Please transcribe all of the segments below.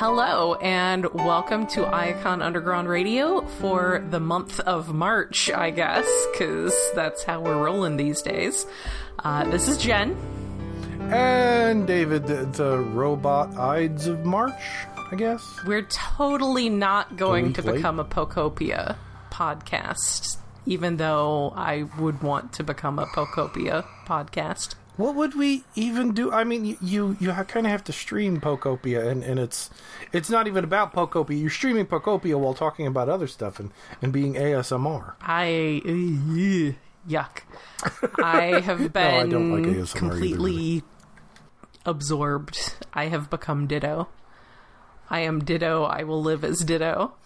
Hello, and welcome to Icon Underground Radio for the month of March, I guess, because that's how we're rolling these days. This is Jen. And David, the robot Ides of March, I guess. We're totally not going to become a Pokopia podcast, even though I would want to become a Pokopia podcast. What would we even do? I mean, you kind of have to stream Pokopia, and it's not even about Pokopia. You're streaming Pokopia while talking about other stuff and being ASMR. Yuck. I have been I don't like ASMR completely either. absorbed. I have become Ditto. I am Ditto. I will live as Ditto.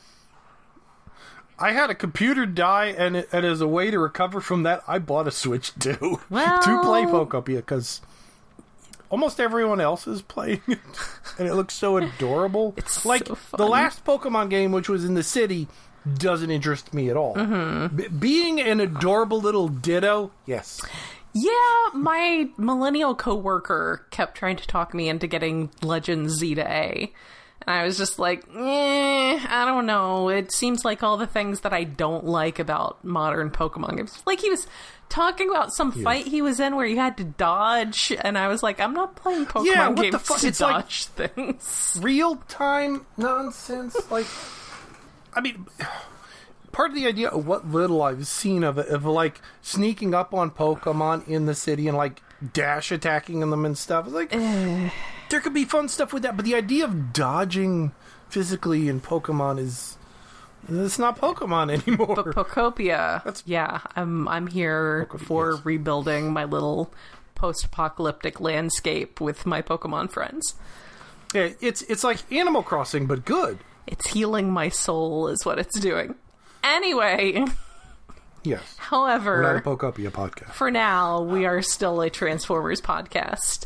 I had a computer die, and as a way to recover from that, I bought a Switch 2 to play Pokopia, because almost everyone else is playing it, and it looks so adorable. It's like, so fun. The last Pokemon game, which was in the city, doesn't interest me at all. Mm-hmm. Being an adorable little Ditto, yes. Yeah, my millennial coworker kept trying to talk me into getting Legend Z to A. And I was just like, I don't know. It seems like all the things that I don't like about modern Pokemon games. Like, he was talking about some fight he was in where you had to dodge, and I was like, I'm not playing Pokemon games to dodge things. Real-time nonsense. Like, I mean, part of the idea of what little I've seen of it, of like sneaking up on Pokemon in the city and like dash attacking them and stuff, is like, there could be fun stuff with that, but the idea of dodging physically in Pokemon it's not Pokemon anymore. But Pokopia, I'm here Pokopia, for yes. rebuilding my little post-apocalyptic landscape with my Pokemon friends. Yeah, it's like Animal Crossing, but good. It's healing my soul is what it's doing. Anyway, Yes. however, We're not a Pokopia podcast. for now, we are still a Transformers podcast.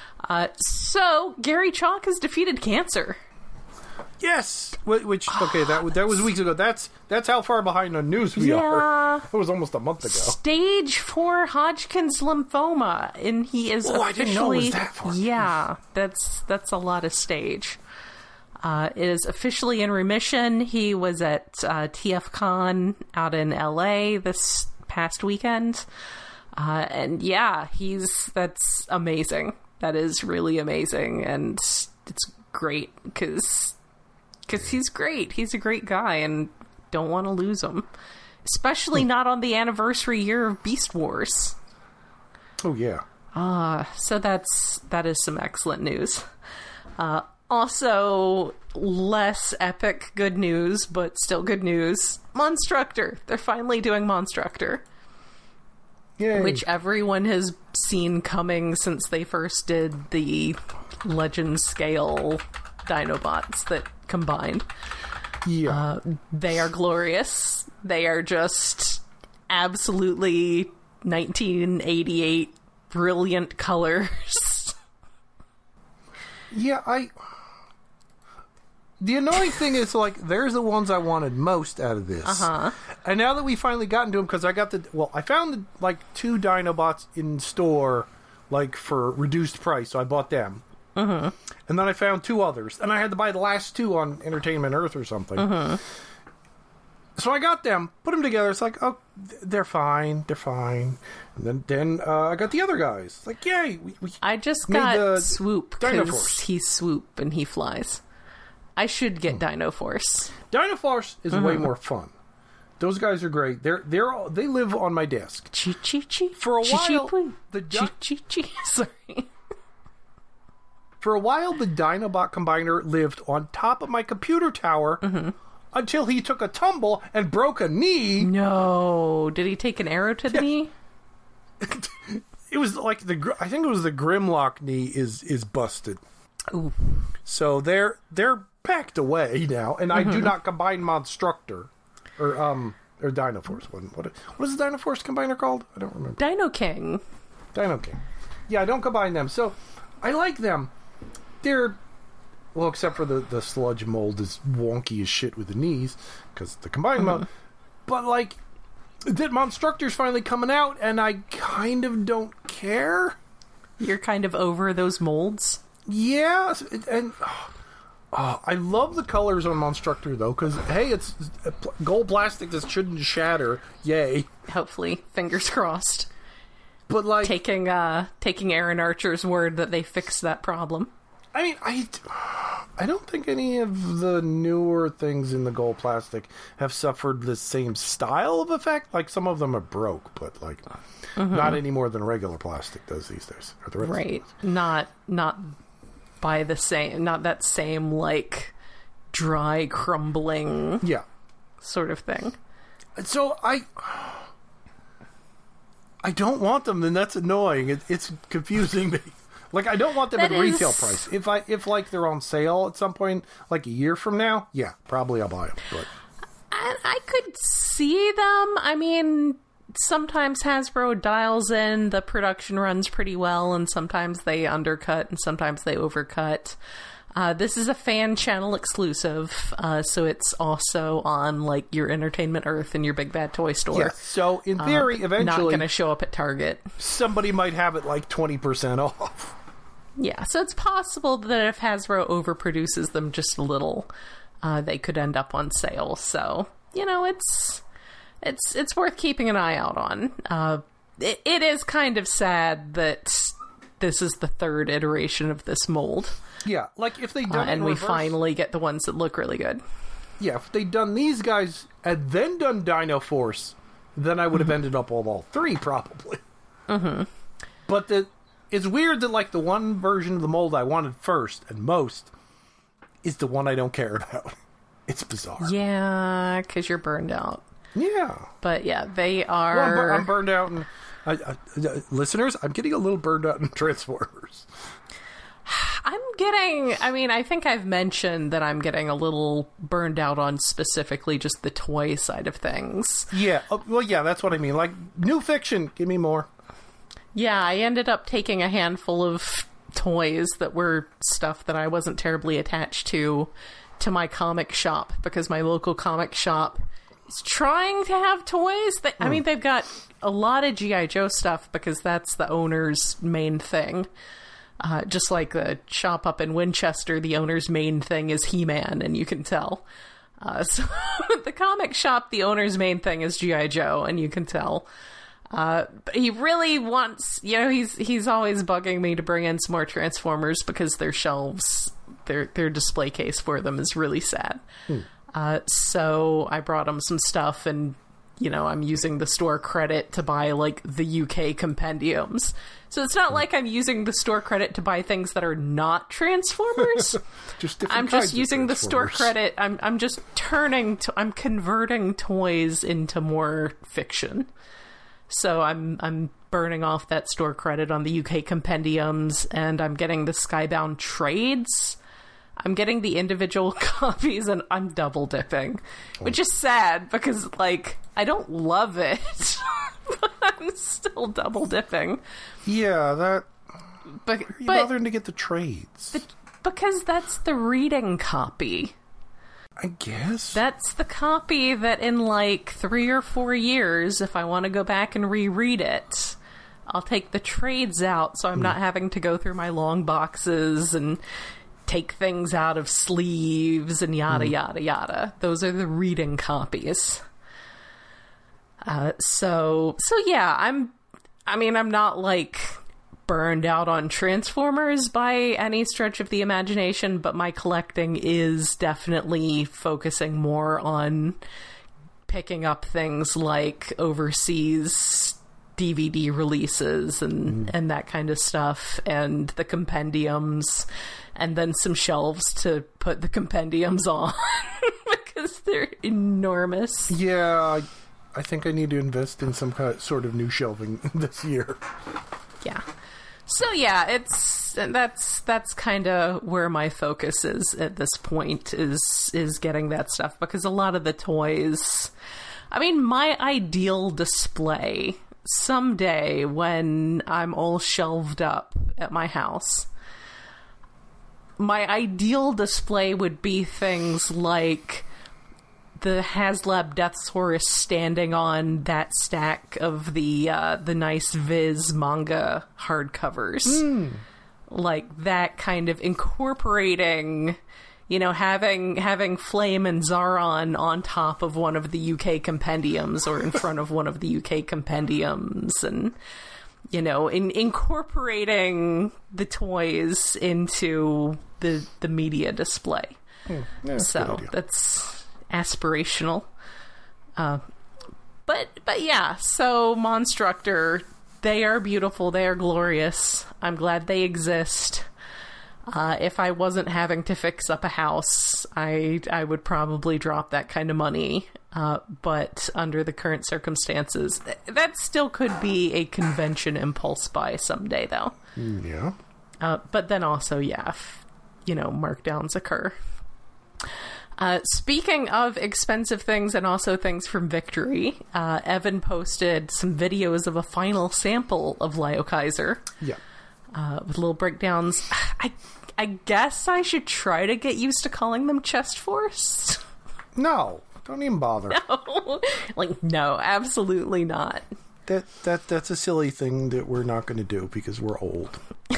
So, Gary Chalk has defeated cancer. Yes, which okay, that was weeks ago. That's how far behind on news we are. It was almost a month ago. Stage 4 Hodgkin's lymphoma, and he is officially. I didn't know it was that far. Yeah, that's a lot of stage. It is officially in remission. He was at TFCon out in LA this past weekend, and yeah, that's amazing. That is really amazing, and it's great because he's great. He's a great guy, and don't want to lose him, especially not on the anniversary year of Beast Wars. Oh yeah. So that is some excellent news. Also, less epic good news, but still good news. Monstructor. They're finally doing Monstructor. Yay. Which everyone has seen coming since they first did the Legend scale Dinobots that combined. Yeah. They are glorious. They are just absolutely 1988 brilliant colors. Yeah, the annoying thing is, like, there's the ones I wanted most out of this. And now that we finally gotten to them, because I found, like, 2 Dinobots in store, like, for reduced price, so I bought them. And then I found 2 others, and I had to buy the last 2 on Entertainment Earth or something. So I got them, put them together, it's like, oh, they're fine. And then I got the other guys. It's like, yay! I just made got the Swoop, Dino because Force. he's Swoop and he flies. I should get Dino Force. Dino Force is way more fun. Those guys are great. They live on my desk. Chi. For a while, Chi. Sorry. For a while, the Dinobot Combiner lived on top of my computer tower until he took a tumble and broke a knee. No. Did he take an arrow to the knee? It was like I think it was the Grimlock knee is busted. Ooh. So they're packed away now, and I do not combine Monstructor or Dino Force. What is the Dino Force combiner called? I don't remember. Dino King. Dino King. Yeah, I don't combine them. So I like them. They're, well, except for the sludge mold is wonky as shit with the knees because the combined mode. But like, that Monstructor's finally coming out, and I kind of don't care. You're kind of over those molds? Yeah, and I love the colors on Monstructor, though, because, hey, it's gold plastic that shouldn't shatter. Yay. Hopefully. Fingers crossed. But, like... Taking Aaron Archer's word that they fixed that problem. I mean, I don't think any of the newer things in the gold plastic have suffered the same style of effect. Like, some of them are broke, but, like, not any more than regular plastic does these days. Or the rest right. Not by the same, not that same, like, dry, crumbling sort of thing. So, I don't want them, and that's annoying. It's confusing me. Like, I don't want them at retail price. If like they're on sale at some point, like a year from now, yeah, probably I'll buy them. But I could see them. I mean, sometimes Hasbro dials in the production runs pretty well, and sometimes they undercut, and sometimes they overcut. This is a fan channel exclusive, so it's also on like your Entertainment Earth and your Big Bad Toy Store. Yeah, so in theory, eventually, not going to show up at Target. Somebody might have it like 20% off. Yeah, so it's possible that if Hasbro overproduces them just a little, they could end up on sale. So, you know, it's worth keeping an eye out on. It is kind of sad that this is the third iteration of this mold. Yeah, like if they'd done it and we finally get the ones that look really good. Yeah, if they'd done these guys and then done Dino Force, then I would have ended up with all three probably. But it's weird that, like, the one version of the mold I wanted first and most is the one I don't care about. It's bizarre. Yeah, because you're burned out. Yeah. But, yeah, they are... Well, I'm burned out in... listeners, I'm getting a little burned out in Transformers. I think I've mentioned that I'm getting a little burned out on specifically just the toy side of things. Yeah. Well, yeah, that's what I mean. Like, new fiction, give me more. Yeah, I ended up taking a handful of toys that were stuff that I wasn't terribly attached to my comic shop, because my local comic shop is trying to have toys. I mean, they've got a lot of G.I. Joe stuff because that's the owner's main thing. Just like the shop up in Winchester, the owner's main thing is He-Man, and you can tell. So the comic shop, the owner's main thing is G.I. Joe, and you can tell. But he really wants, you know, he's always bugging me to bring in some more Transformers because their shelves, their display case for them is really sad. So I brought him some stuff, and, you know, I'm using the store credit to buy, like, the UK compendiums. So it's not like I'm using the store credit to buy things that are not Transformers. I'm just using the store credit. I'm just I'm converting toys into more fiction. So I'm burning off that store credit on the UK compendiums, and I'm getting the Skybound trades. I'm getting the individual copies, and I'm double dipping, which is sad because, like, I don't love it, but I'm still double dipping. Yeah, But are you bothering to get the trades? Because that's the reading copy. I guess. That's the copy that in like 3 or 4 years, if I want to go back and reread it, I'll take the trades out so I'm not having to go through my long boxes and take things out of sleeves and yada, yada, yada. Those are the reading copies. So yeah, I'm not like burned out on Transformers by any stretch of the imagination, but my collecting is definitely focusing more on picking up things like overseas DVD releases and that kind of stuff, and the compendiums, and then some shelves to put the compendiums on because they're enormous. Yeah, I think I need to invest in some sort of new shelving this year. Yeah. So yeah, that's kind of where my focus is at this point, is getting that stuff, because a lot of the toys, I mean, my ideal display someday when I'm all shelved up at my house, my ideal display would be things like the HasLab Deathsaurus standing on that stack of the nice Viz manga hardcovers. Like that kind of incorporating You know, having Flame and Zaron on top of one of the UK compendiums or in front of one of the UK compendiums, and, you know, incorporating the toys into the media display. Yeah, so that's aspirational. But yeah, so Monstructor, they are beautiful, they are glorious. I'm glad they exist. If I wasn't having to fix up a house, I would probably drop that kind of money. But under the current circumstances, that still could be a convention impulse buy someday, though. Yeah. But then also, yeah, if, you know, markdowns occur. Speaking of expensive things and also things from Victory, Evan posted some videos of a final sample of Lio Kaiser. Yeah. With little breakdowns. I guess I should try to get used to calling them Chest Force. No, don't even bother. No, no, absolutely not. That's a silly thing that we're not going to do because we're old.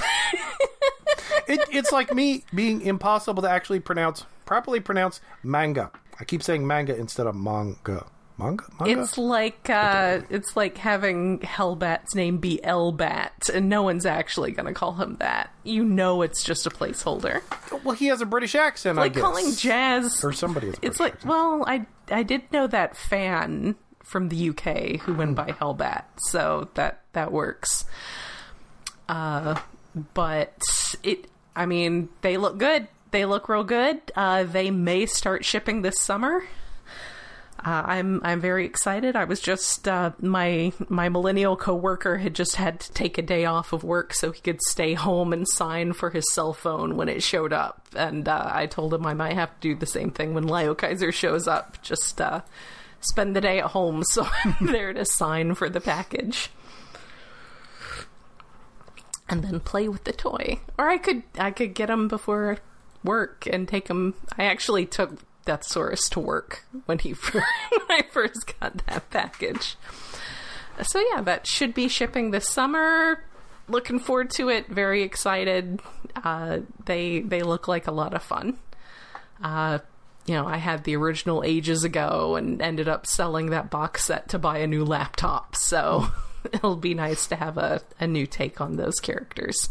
It's like me being impossible to actually properly pronounce manga. I keep saying manga instead of manga. Manga? It's like having Hellbat's name be Elbat, and no one's actually going to call him that. You know, it's just a placeholder. Well, he has a British accent, like I guess. Calling Jazz, or somebody has a British accent. Well, I did know that fan from the UK who went by Hellbat, so that works. But I mean, they look good. They look real good. They may start shipping this summer. I'm very excited. I was just my millennial coworker had just had to take a day off of work so he could stay home and sign for his cell phone when it showed up. And I told him I might have to do the same thing when Lio Kaiser shows up. Just spend the day at home so I'm there to sign for the package. And then play with the toy. Or I could get him before work and take him. I actually took Deathsaurus to work when I first got that package. So yeah, that should be shipping this summer. Looking forward to it. Very excited. They look like a lot of fun. You know, I had the original ages ago and ended up selling that box set to buy a new laptop. So it'll be nice to have a new take on those characters.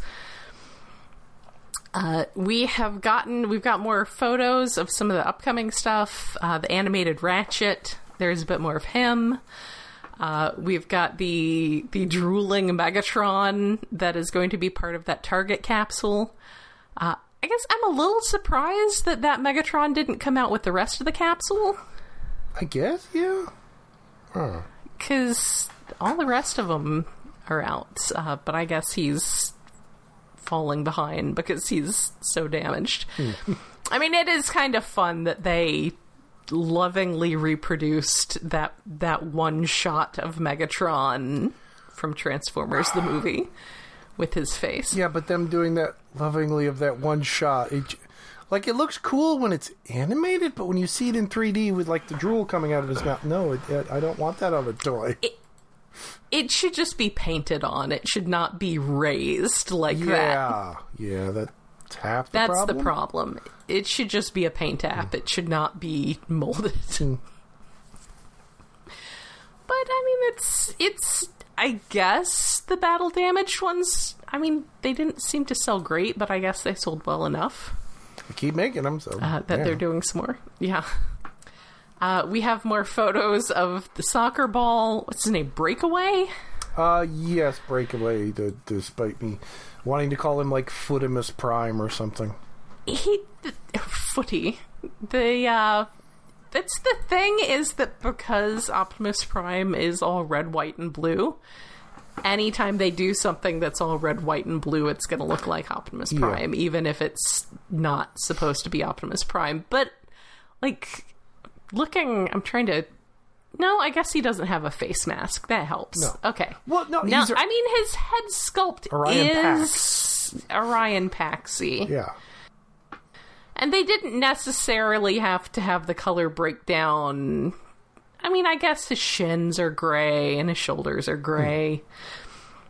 We've got more photos of some of the upcoming stuff. The animated Ratchet, there's a bit more of him. We've got the drooling Megatron that is going to be part of that Target capsule. I guess I'm a little surprised that Megatron didn't come out with the rest of the capsule. I guess, yeah. Because all the rest of them are out, but I guess he's falling behind because he's so damaged. I mean, it is kind of fun that they lovingly reproduced that one shot of Megatron from Transformers the movie with his face. Yeah, but them doing that lovingly of that one shot, it looks cool when it's animated, but when you see it in 3D with like the drool coming out of his mouth, no, I don't want that on a toy. It should just be painted on. It should not be raised like that. Yeah, that's half the problem. That's the problem. It should just be a paint app. It should not be molded. But, I mean, it's I guess the battle damaged ones, I mean, they didn't seem to sell great, but I guess they sold well enough. They keep making them, so... They're doing some more. Yeah. We have more photos of the soccer ball. What's his name? Breakaway? Yes, Breakaway, despite me wanting to call him, like, Footimus Prime or something. Footy. That's the thing, is that because Optimus Prime is all red, white, and blue, anytime they do something that's all red, white, and blue, it's going to look like Optimus Prime, even if it's not supposed to be Optimus Prime. But, like... No, I guess he doesn't have a face mask. That helps. No. Okay. Well, no, I mean, his head sculpt is Orion Paxi. Yeah. And they didn't necessarily have to have the color breakdown. I mean, I guess his shins are gray and his shoulders are gray.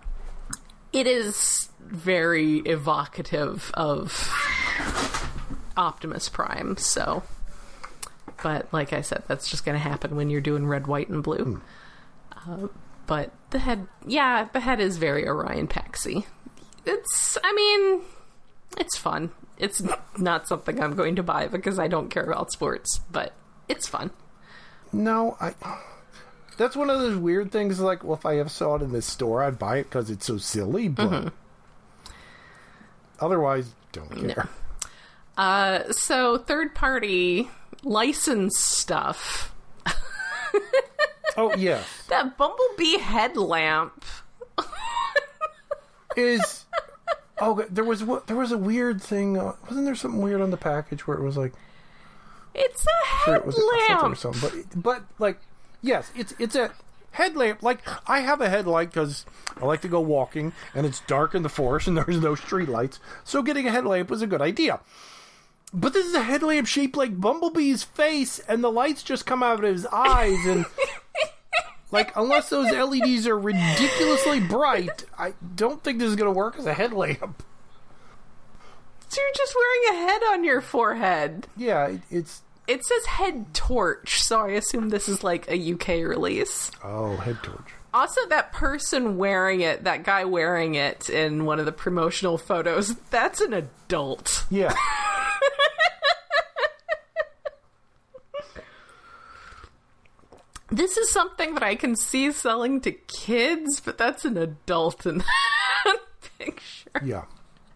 It is very evocative of Optimus Prime, so... But, like I said, that's just going to happen when you're doing red, white, and blue. But the head is very Orion Paxy. It's fun. It's not something I'm going to buy because I don't care about sports, but it's fun. No, that's one of those weird things, like, well, if I ever saw it in this store, I'd buy it because it's so silly, but otherwise, don't care. No. So, third-party licensed stuff. Oh, yes. That Bumblebee headlamp is... Oh, there was a weird thing. Wasn't there something weird on the package where it was like... It's a headlamp! Or something. But, like, yes, it's a headlamp. Like, I have a headlight because I like to go walking, and it's dark in the forest, and there's no street lights. So getting a headlamp was a good idea. But this is a headlamp shaped like Bumblebee's face, and the lights just come out of his eyes, and... Like, unless those LEDs are ridiculously bright, I don't think this is going to work as a headlamp. So you're just wearing a head on your forehead. Yeah, It says head torch, so I assume this is like a UK release. Oh, head torch. Also, that person wearing it, that guy wearing it in one of the promotional photos, that's an adult. Yeah. This is something that I can see selling to kids, but that's an adult in that picture. Yeah.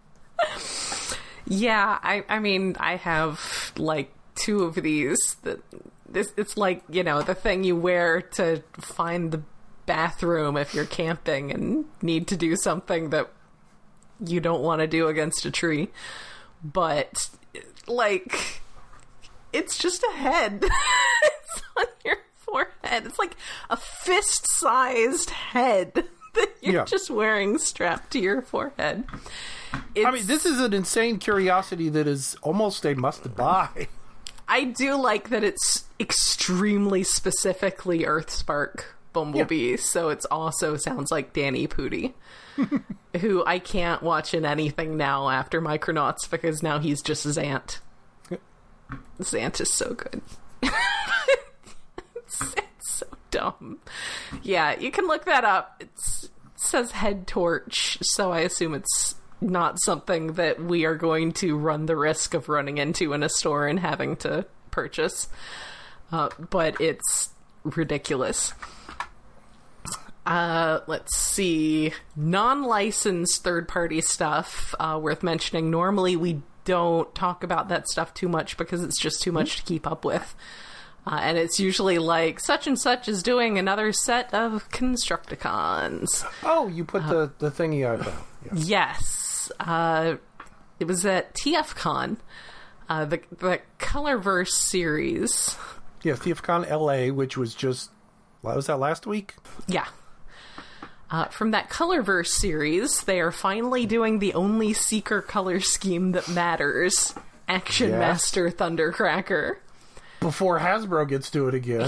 Yeah, I mean, I have, like, 2 of these. It's like, you know, the thing you wear to find the bathroom if you're camping and need to do something that you don't want to do against a tree. But, like, it's just a head. It's on your forehead. It's like a fist-sized head that you're just wearing strapped to your forehead. I mean, this is an insane curiosity that is almost a must-buy. I do like that it's extremely specifically Earthspark Bumblebee, so it also sounds like Danny Pudi, who I can't watch in anything now after Micronauts because now he's just Zant. Zant is so good. It's so dumb. Yeah, you can look that up. It says head torch, so I assume it's not something that we are going to run the risk of running into in a store and having to purchase. But it's ridiculous. Let's see. Non-licensed third-party stuff worth mentioning. Normally we don't talk about that stuff too much because it's just too much to keep up with. And it's usually like, such and such is doing another set of Constructicons. Oh, you put the thingy I found. Yes. It was at TFCon, the Colorverse series. Yeah, TFCon LA, which was just, what was that, last week? Yeah. From that Colorverse series, they are finally doing the only Seeker color scheme that matters, Action Master Thundercracker. Before Hasbro gets to it again.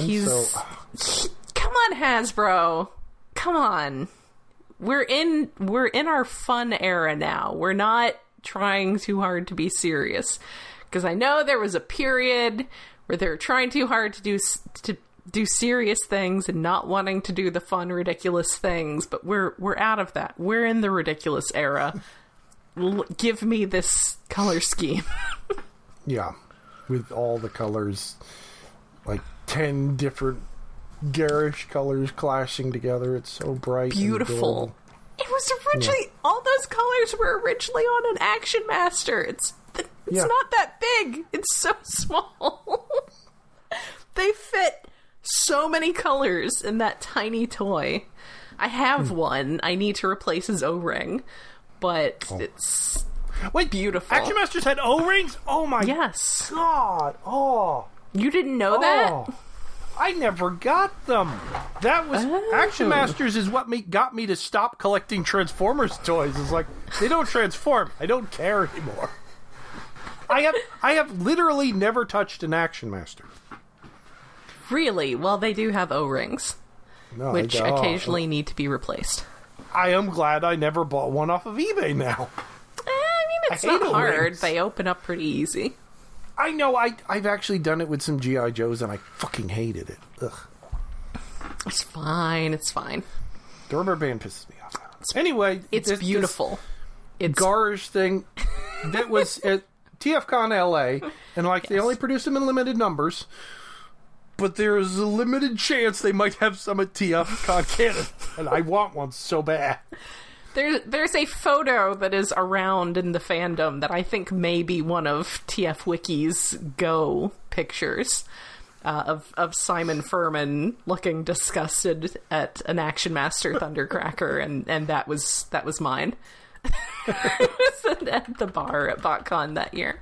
Come on, Hasbro. Come on. We're in our fun era now. We're not trying too hard to be serious. Because I know there was a period where they were trying too hard to do serious things and not wanting to do the fun, ridiculous things. But we're out of that. We're in the ridiculous era. Give me this color scheme. Yeah. With all the colors, like 10 different garish colors clashing together. It's so bright. Beautiful. It was originally, all those colors were originally on an Action Master. It's not that big. It's so small. They fit so many colors in that tiny toy. I have one. I need to replace his O-ring, but it's... Wait, beautiful. Action Masters had O-rings? Oh my god. Oh. You didn't know that? I never got them. That was Action Masters is what got me to stop collecting Transformers toys. It's like, they don't transform. I don't care anymore. I have literally never touched an Action Master. Really? Well, they do have O-rings, which occasionally need to be replaced. I am glad I never bought one off of eBay now. It's not hard. They open up pretty easy. I know. I've actually done it with some G.I. Joes, and I fucking hated it. Ugh. It's fine. It's fine. The rubber band pisses me off. Anyway, it's beautiful. It's garish thing that was at TFCon LA, and they only produced them in limited numbers. But there's a limited chance they might have some at TFCon Canada, and I want one so bad. There's a photo that is around in the fandom that I think may be one of TF Wiki's Go pictures of Simon Furman looking disgusted at an Action Master Thundercracker, and that was mine. It was at the bar at BotCon that year.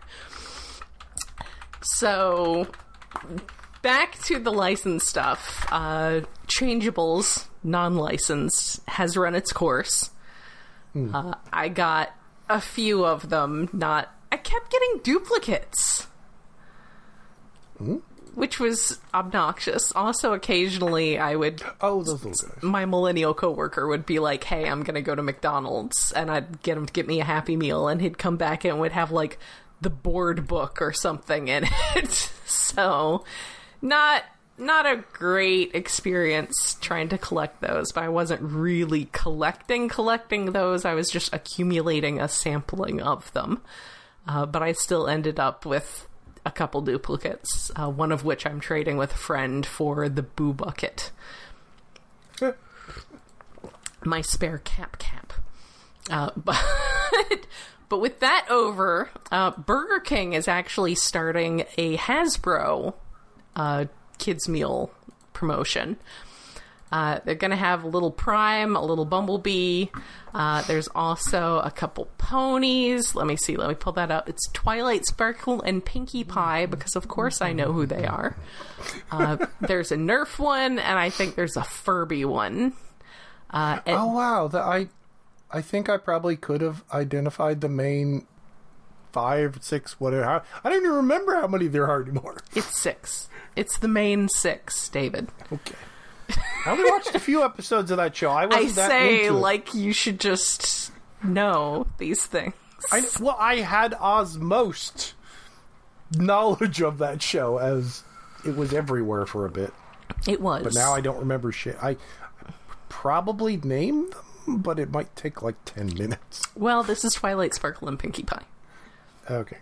So, back to the licensed stuff. Changeables, non-licensed, has run its course. I got a few of them. I kept getting duplicates. Which was obnoxious. Also, occasionally I would... Oh, those little guys. My millennial coworker would be like, hey, I'm going to go to McDonald's, and I'd get him to get me a Happy Meal, and he'd come back and would have, the board book or something in it. So, not a great experience trying to collect those, but I wasn't really collecting those. I was just accumulating a sampling of them. But I still ended up with a couple duplicates, one of which I'm trading with a friend for the Boo Bucket. My spare cap. But with that over, Burger King is actually starting a Hasbro kids meal promotion. They're going to have a little Prime, a little Bumblebee. There's also a couple ponies. Let me pull that up. It's Twilight Sparkle and Pinkie Pie, because of course I know who they are. There's a Nerf one, and I think there's a Furby one. Oh wow, I think I probably could have identified the main 5, 6, whatever. I don't even remember how many there are anymore. It's 6. It's the main 6, David. Okay. I only watched a few episodes of that show. I you should just know these things. I had osmosed knowledge of that show, as it was everywhere for a bit. It was. But now I don't remember shit. I probably named them, but it might take 10 minutes. Well, this is Twilight Sparkle and Pinkie Pie. Okay.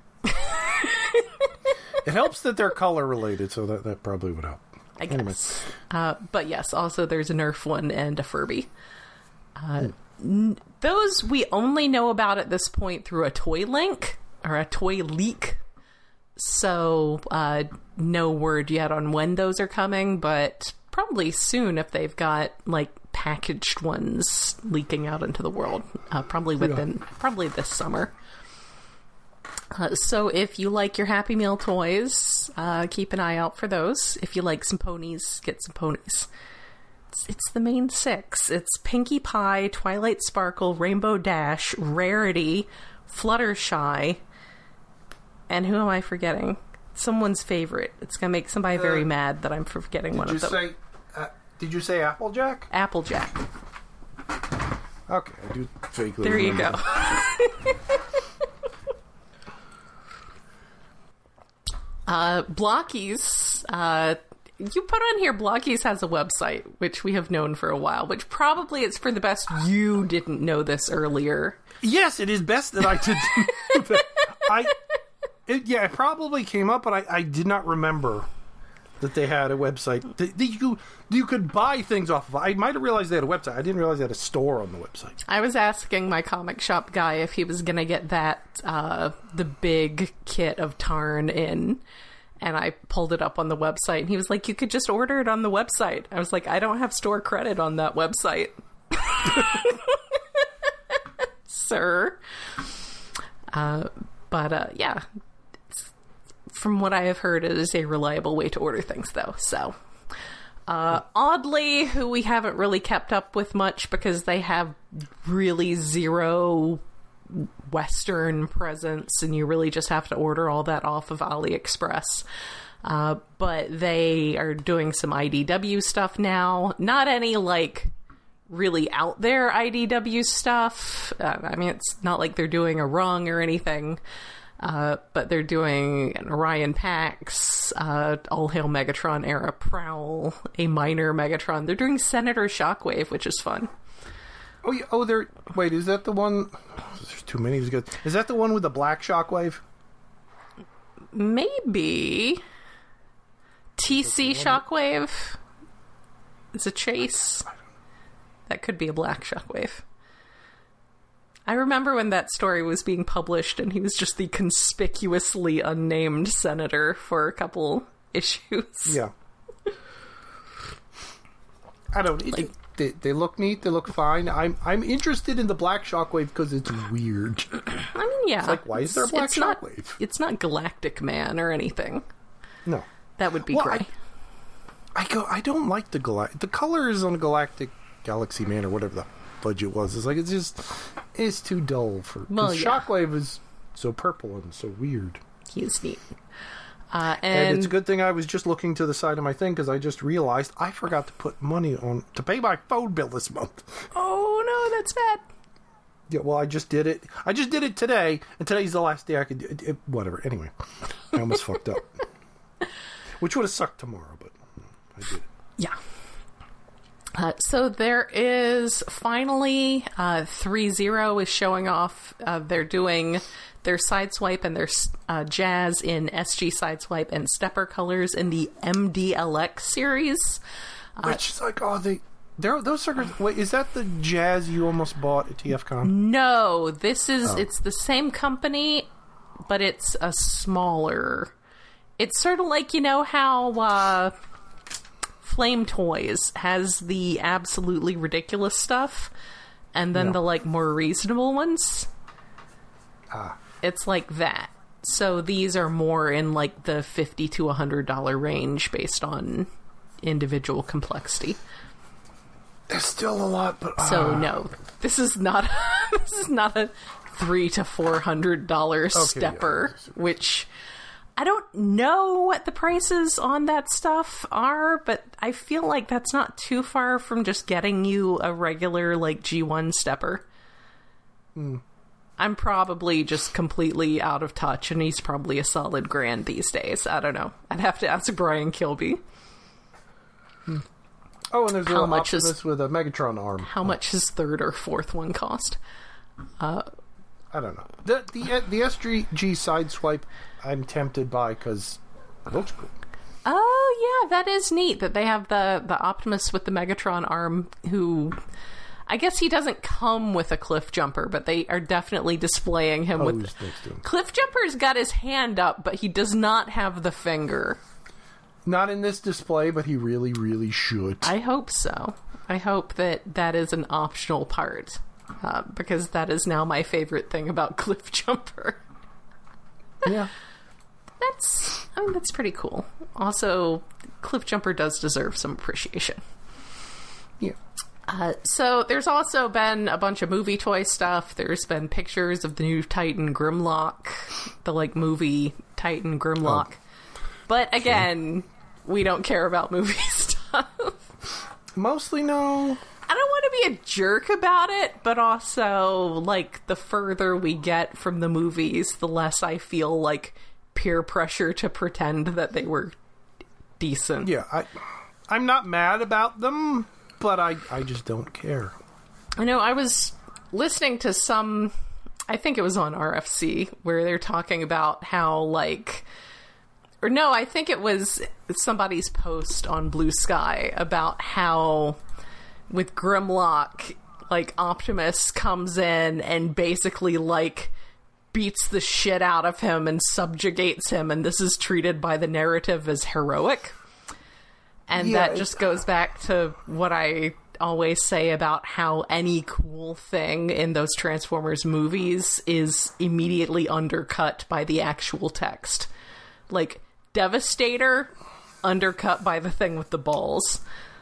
It helps that they're color related, so that probably would help. I guess. Anyway. But yes, also there's a Nerf one and a Furby. Those we only know about at this point through a toy link, or a toy leak. So, no word yet on when those are coming, but probably soon if they've got, packaged ones leaking out into the world. Probably this summer. So if you like your Happy Meal toys, keep an eye out for those. If you like some ponies, get some ponies. It's the main 6. It's Pinkie Pie, Twilight Sparkle, Rainbow Dash, Rarity, Fluttershy, and who am I forgetting? Someone's favorite. It's going to make somebody very mad that I'm forgetting one of them. Did you say Applejack? Applejack. Okay, I do vaguely There remember. You go. Blockies, you put on here Blockies has a website, which we have known for a while, which probably it's for the best you didn't know this earlier. Yes, it is best that I did. It probably came up, but I did not remember that they had a website that you could buy things off of. I might have realized they had a website. I didn't realize they had a store on the website. I was asking my comic shop guy if he was going to get that, the big kit of Tarn in, and I pulled it up on the website, and he was like, you could just order it on the website. I was like, I don't have store credit on that website. Sir. Yeah. From what I have heard, it is a reliable way to order things, though. So, Oddly, who we haven't really kept up with much because they have really zero Western presence, and you really just have to order all that off of AliExpress. But they are doing some IDW stuff now. Not any, like, really out there IDW stuff. I mean, it's not like they're doing a rung or anything. But they're doing an Orion Pax, All Hail Megatron era Prowl, a minor Megatron. They're doing Senator Shockwave, which is fun. Oh, yeah. Oh, they're... Wait, is that the one... There's too many. Is that the one with the black Shockwave? Maybe. TC Shockwave. It's a chase. That could be a black Shockwave. I remember when that story was being published and he was just the conspicuously unnamed senator for a couple issues. Yeah. I don't... They look neat. They look fine. I'm interested in the black Shockwave because it's weird. I mean, yeah. It's like, why is there a black Shockwave? It's not Galactic Man or anything. No. That would be great. I don't like the colors on Galactic Galaxy Man or whatever the fudge it was. It's like, it's too dull for... Shockwave is so purple and so weird. He is neat. And it's a good thing I was just looking to the side of my thing because I just realized I forgot to put money on to pay my phone bill this month. Oh no, that's bad. Yeah, well, I just did it. I just did it today, and today's the last day I could do it. Whatever. Anyway, I almost fucked up. Which would have sucked tomorrow, but I did it. Yeah. So there is finally 3-0 is showing off. They're doing their Sideswipe and their Jazz in SG Sideswipe and Stepper colors in the MDLX series. Which is like, those suckers. Wait, is that the Jazz you almost bought at TFCon? No, this is it's the same company, but it's a smaller. It's sort of like, you know how Flame Toys has the absolutely ridiculous stuff, and then the like more reasonable ones. It's like that. So these are more in like the $50 to $100 range based on individual complexity. There's still a lot, but so no, this is not a $300 to $400 stepper, which I don't know what the prices on that stuff are, but I feel like that's not too far from just getting you a regular like G1 stepper. I'm probably just completely out of touch, and he's probably a solid $1,000 these days. I don't know. I'd have to ask Brian Kilby. Oh, and there's an Optimus with a Megatron arm. How much his third or fourth one cost? I don't know. The SG Sideswipe, I'm tempted by because it looks cool. Oh yeah, that is neat that they have the Optimus with the Megatron arm. Who, I guess he doesn't come with a Cliff Jumper, but they are definitely displaying him with. Cliff Jumper's got his hand up, but he does not have the finger. Not in this display, but he really, really should. I hope so. I hope that is an optional part, because that is now my favorite thing about Cliff Jumper. Yeah. That's pretty cool. Also, Cliff Jumper does deserve some appreciation. Yeah. So there's also been a bunch of movie toy stuff. There's been pictures of the new Titan Grimlock, the like movie Titan Grimlock. But again, we don't care about movie stuff. Mostly no. I don't want to be a jerk about it, but also, like, the further we get from the movies, the less I feel like peer pressure to pretend that they were decent. Yeah, I'm not mad about them, but I just don't care. I know, I was listening to some, I think it was on RFC, where they're talking about how, like... Or no, I think it was somebody's post on Blue Sky about how with Grimlock, like, Optimus comes in and basically, like, beats the shit out of him and subjugates him, and this is treated by the narrative as heroic. And that just goes back to what I always say about how any cool thing in those Transformers movies is immediately undercut by the actual text. Like, Devastator, undercut by the thing with the balls.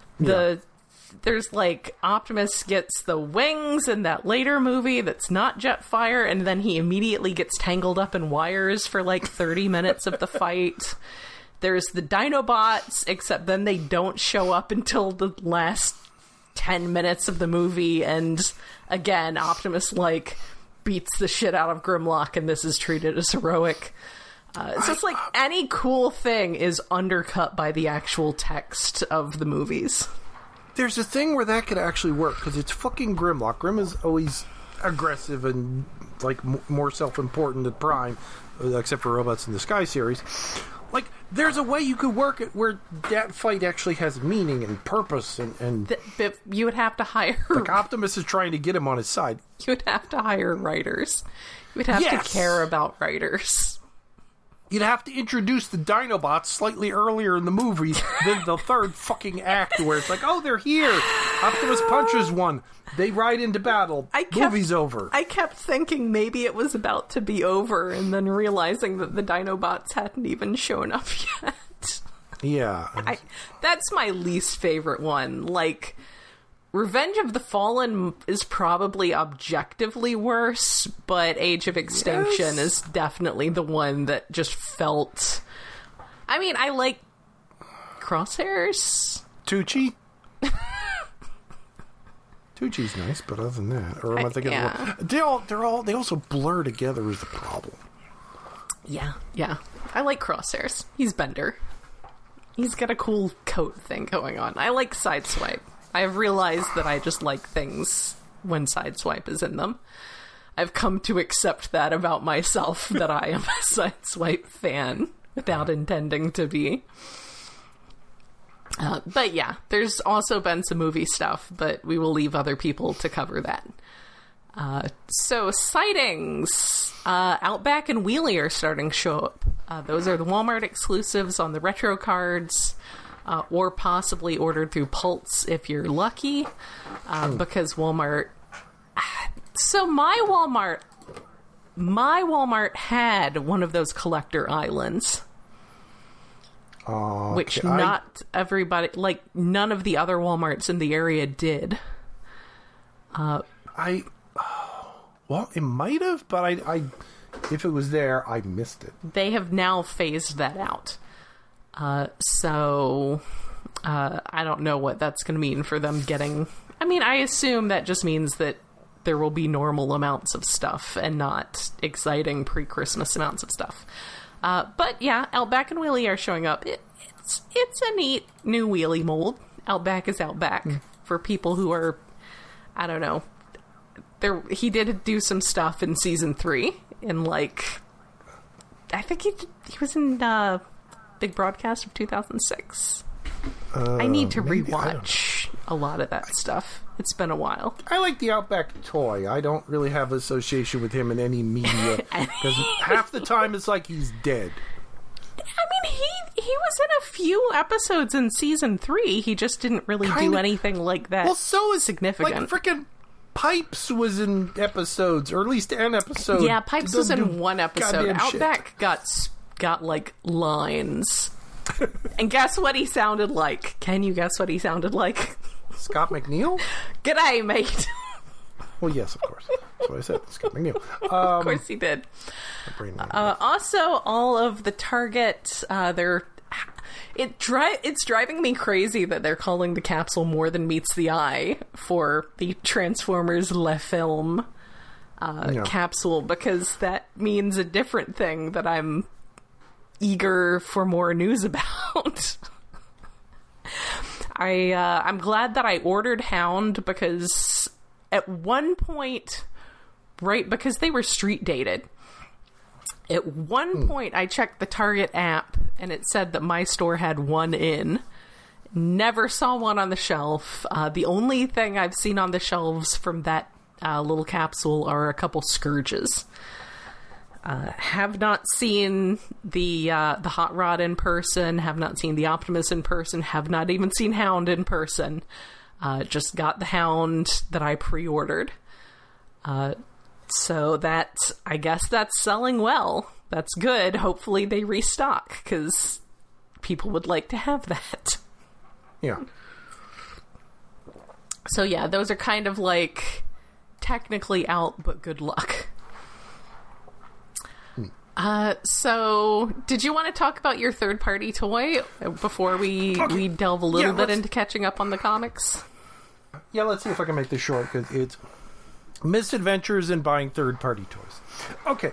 There's like Optimus gets the wings in that later movie that's not Jetfire, and then he immediately gets tangled up in wires for like 30 minutes of the fight. There's the Dinobots, except then they don't show up until the last 10 minutes of the movie, and again, Optimus like beats the shit out of Grimlock, and this is treated as heroic. It's just like any cool thing is undercut by the actual text of the movies. There's a thing where that could actually work, because it's fucking Grimlock. Grim is always aggressive and, like, more self-important than Prime, except for Robots in the Sky series. Like, there's a way you could work it where that fight actually has meaning and purpose, and you would have to hire... Like, Optimus is trying to get him on his side. You would have to hire writers. You would have to care about writers. You'd have to introduce the Dinobots slightly earlier in the movie than the third fucking act, where it's like, oh, they're here. Optimus punches one. They ride into battle. Movie's over. I kept thinking maybe it was about to be over, and then realizing that the Dinobots hadn't even shown up yet. Yeah. That's my least favorite one. Like, Revenge of the Fallen is probably objectively worse, but Age of Extinction is definitely the one that just felt... I mean, I like Crosshairs. Tucci? Tucci's nice, but other than that... Or am I thinking of... They also blur together is the problem. Yeah. I like Crosshairs. He's Bender. He's got a cool coat thing going on. I like Sideswipe. I have realized that I just like things when Sideswipe is in them. I've come to accept that about myself, that I am a Sideswipe fan, without intending to be. But yeah, there's also been some movie stuff, but we will leave other people to cover that. So, sightings! Outback and Wheelie are starting to show up. Those are the Walmart exclusives on the retro cards. Or possibly ordered through Pulse if you're lucky, because Walmart... So my Walmart had one of those collector islands. Which not everybody... Like, none of the other Walmarts in the area did. Well, it might have, but I if it was there, I missed it. They have now phased that out. So, I don't know what that's going to mean for them getting... I mean, I assume that just means that there will be normal amounts of stuff and not exciting pre-Christmas amounts of stuff. But yeah, Outback and Wheelie are showing up. It's a neat new wheelie mold. Outback is Outback. For people who are, I don't know. He did do some stuff in season 3 in, like... I think he was in... Big Broadcast of 2006. I need to rewatch a lot of that stuff. It's been a while. I like the Outback toy. I don't really have association with him in any media, because half the time it's like he's dead. I mean, he was in a few episodes in season 3. He just didn't really do anything like that. Well, so is significant. Like frickin' Pipes was in episodes, or at least an episode. Yeah, Pipes was in one episode. Outback got like lines. And guess what he sounded like? Can you guess what he sounded like? Scott McNeil? G'day, mate. Well, yes, of course. That's what I said. Scott McNeil. Of course he did. Also, all of the Target, it's driving me crazy that they're calling the capsule More Than Meets the Eye for the Transformers Le Film capsule, because that means a different thing that I'm eager for more news about. I'm glad that I ordered Hound, because at one point, right, because they were street dated, at one point I checked the Target app and it said that my store had one in. Never saw one on the shelf. The only thing I've seen on the shelves from that little capsule are a couple Scourges. Have not seen the Hot Rod in person, have not seen the Optimus in person, have not even seen Hound in person. Just got the Hound that I pre-ordered. So I guess that's selling well. That's good. Hopefully they restock, because people would like to have that. Yeah. So yeah, those are kind of like technically out, but good luck. So, did you want to talk about your third-party toy before we delve a little bit into catching up on the comics? Yeah, let's see if I can make this short, because it's... misadventures in buying third-party toys. Okay.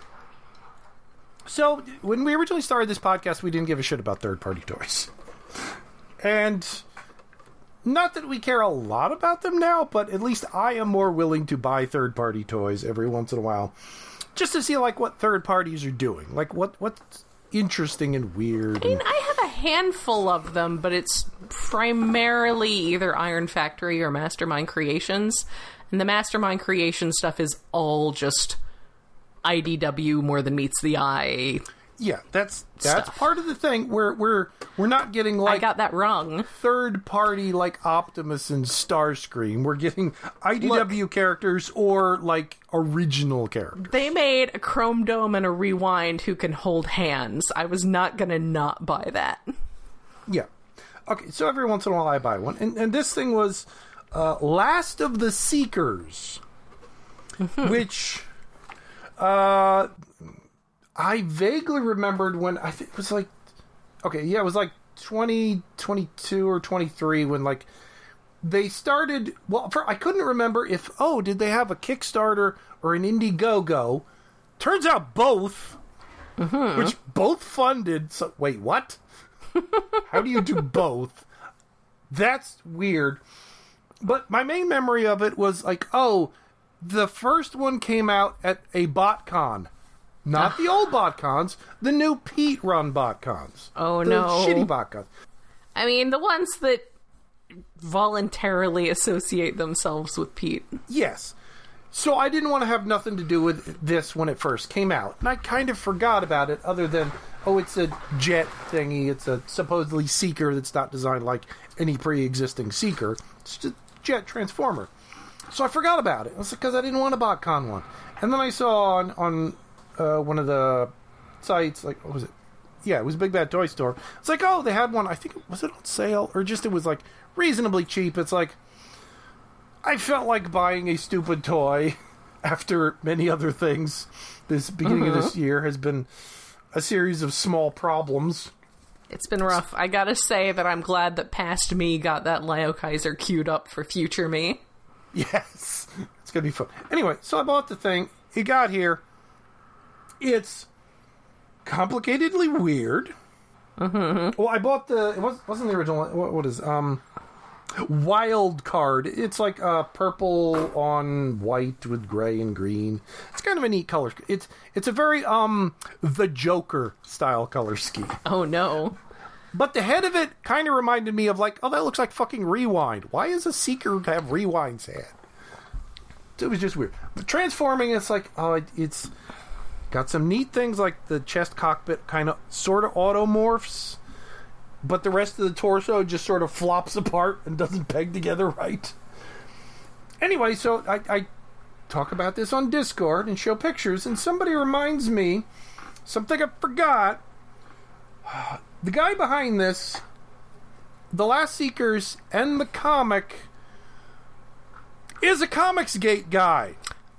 So, when we originally started this podcast, we didn't give a shit about third-party toys. And not that we care a lot about them now, but at least I am more willing to buy third-party toys every once in a while, just to see, like, what third parties are doing. Like, what's interesting and weird. I mean, I have a handful of them, but it's primarily either Iron Factory or Mastermind Creations. And the Mastermind Creations stuff is all just IDW more than meets the eye. Yeah, that's part of the thing. We're not getting, like, I got that wrong. Third party like Optimus and Starscream. We're getting IDW characters or like original characters. They made a Chrome Dome and a Rewind who can hold hands. I was not gonna not buy that. Yeah. Okay, so every once in a while I buy one. And this thing was Last of the Seekers, which I vaguely remembered when I think it was like, it was like 2022 or 23 when like they started. Well, I couldn't remember if did they have a Kickstarter or an Indiegogo? Turns out both, which both funded. So wait, what? How do you do both? That's weird. But my main memory of it was like, the first one came out at a BotCon. Not the old BotCons, the new Pete-run BotCons. Oh, the no. shitty BotCons. I mean, the ones that voluntarily associate themselves with Pete. Yes. So I didn't want to have nothing to do with this when it first came out. And I kind of forgot about it, other than, it's a jet thingy. It's a supposedly Seeker that's not designed like any pre-existing Seeker. It's just a jet transformer. So I forgot about it. It's because I didn't want a BotCon one. And then I saw on one of the sites, like, what was it? Yeah, it was Big Bad Toy Store. It's like, they had one. I think, was it on sale? Or just it was, like, reasonably cheap. It's like, I felt like buying a stupid toy after many other things. This beginning of this year has been a series of small problems. It's been rough. I gotta say that I'm glad that past me got that Leo Kaiser queued up for future me. Yes. It's gonna be fun. Anyway, so I bought the thing. It got here. It's complicatedly weird. Well, I bought it wasn't the original. What is Wild Card? It's like purple on white with gray and green. It's kind of a neat color. It's a very the Joker style color scheme. Oh no! But the head of it kind of reminded me of like, that looks like fucking Rewind. Why is a Seeker have Rewind's head? It was just weird. But transforming, it's like, it's got some neat things like the chest cockpit kind of sort of automorphs, but the rest of the torso just sort of flops apart and doesn't peg together right. Anyway, so I talk about this on Discord and show pictures, and somebody reminds me something I forgot. The guy behind this, The Last Seekers, and the comic is a Comicsgate guy.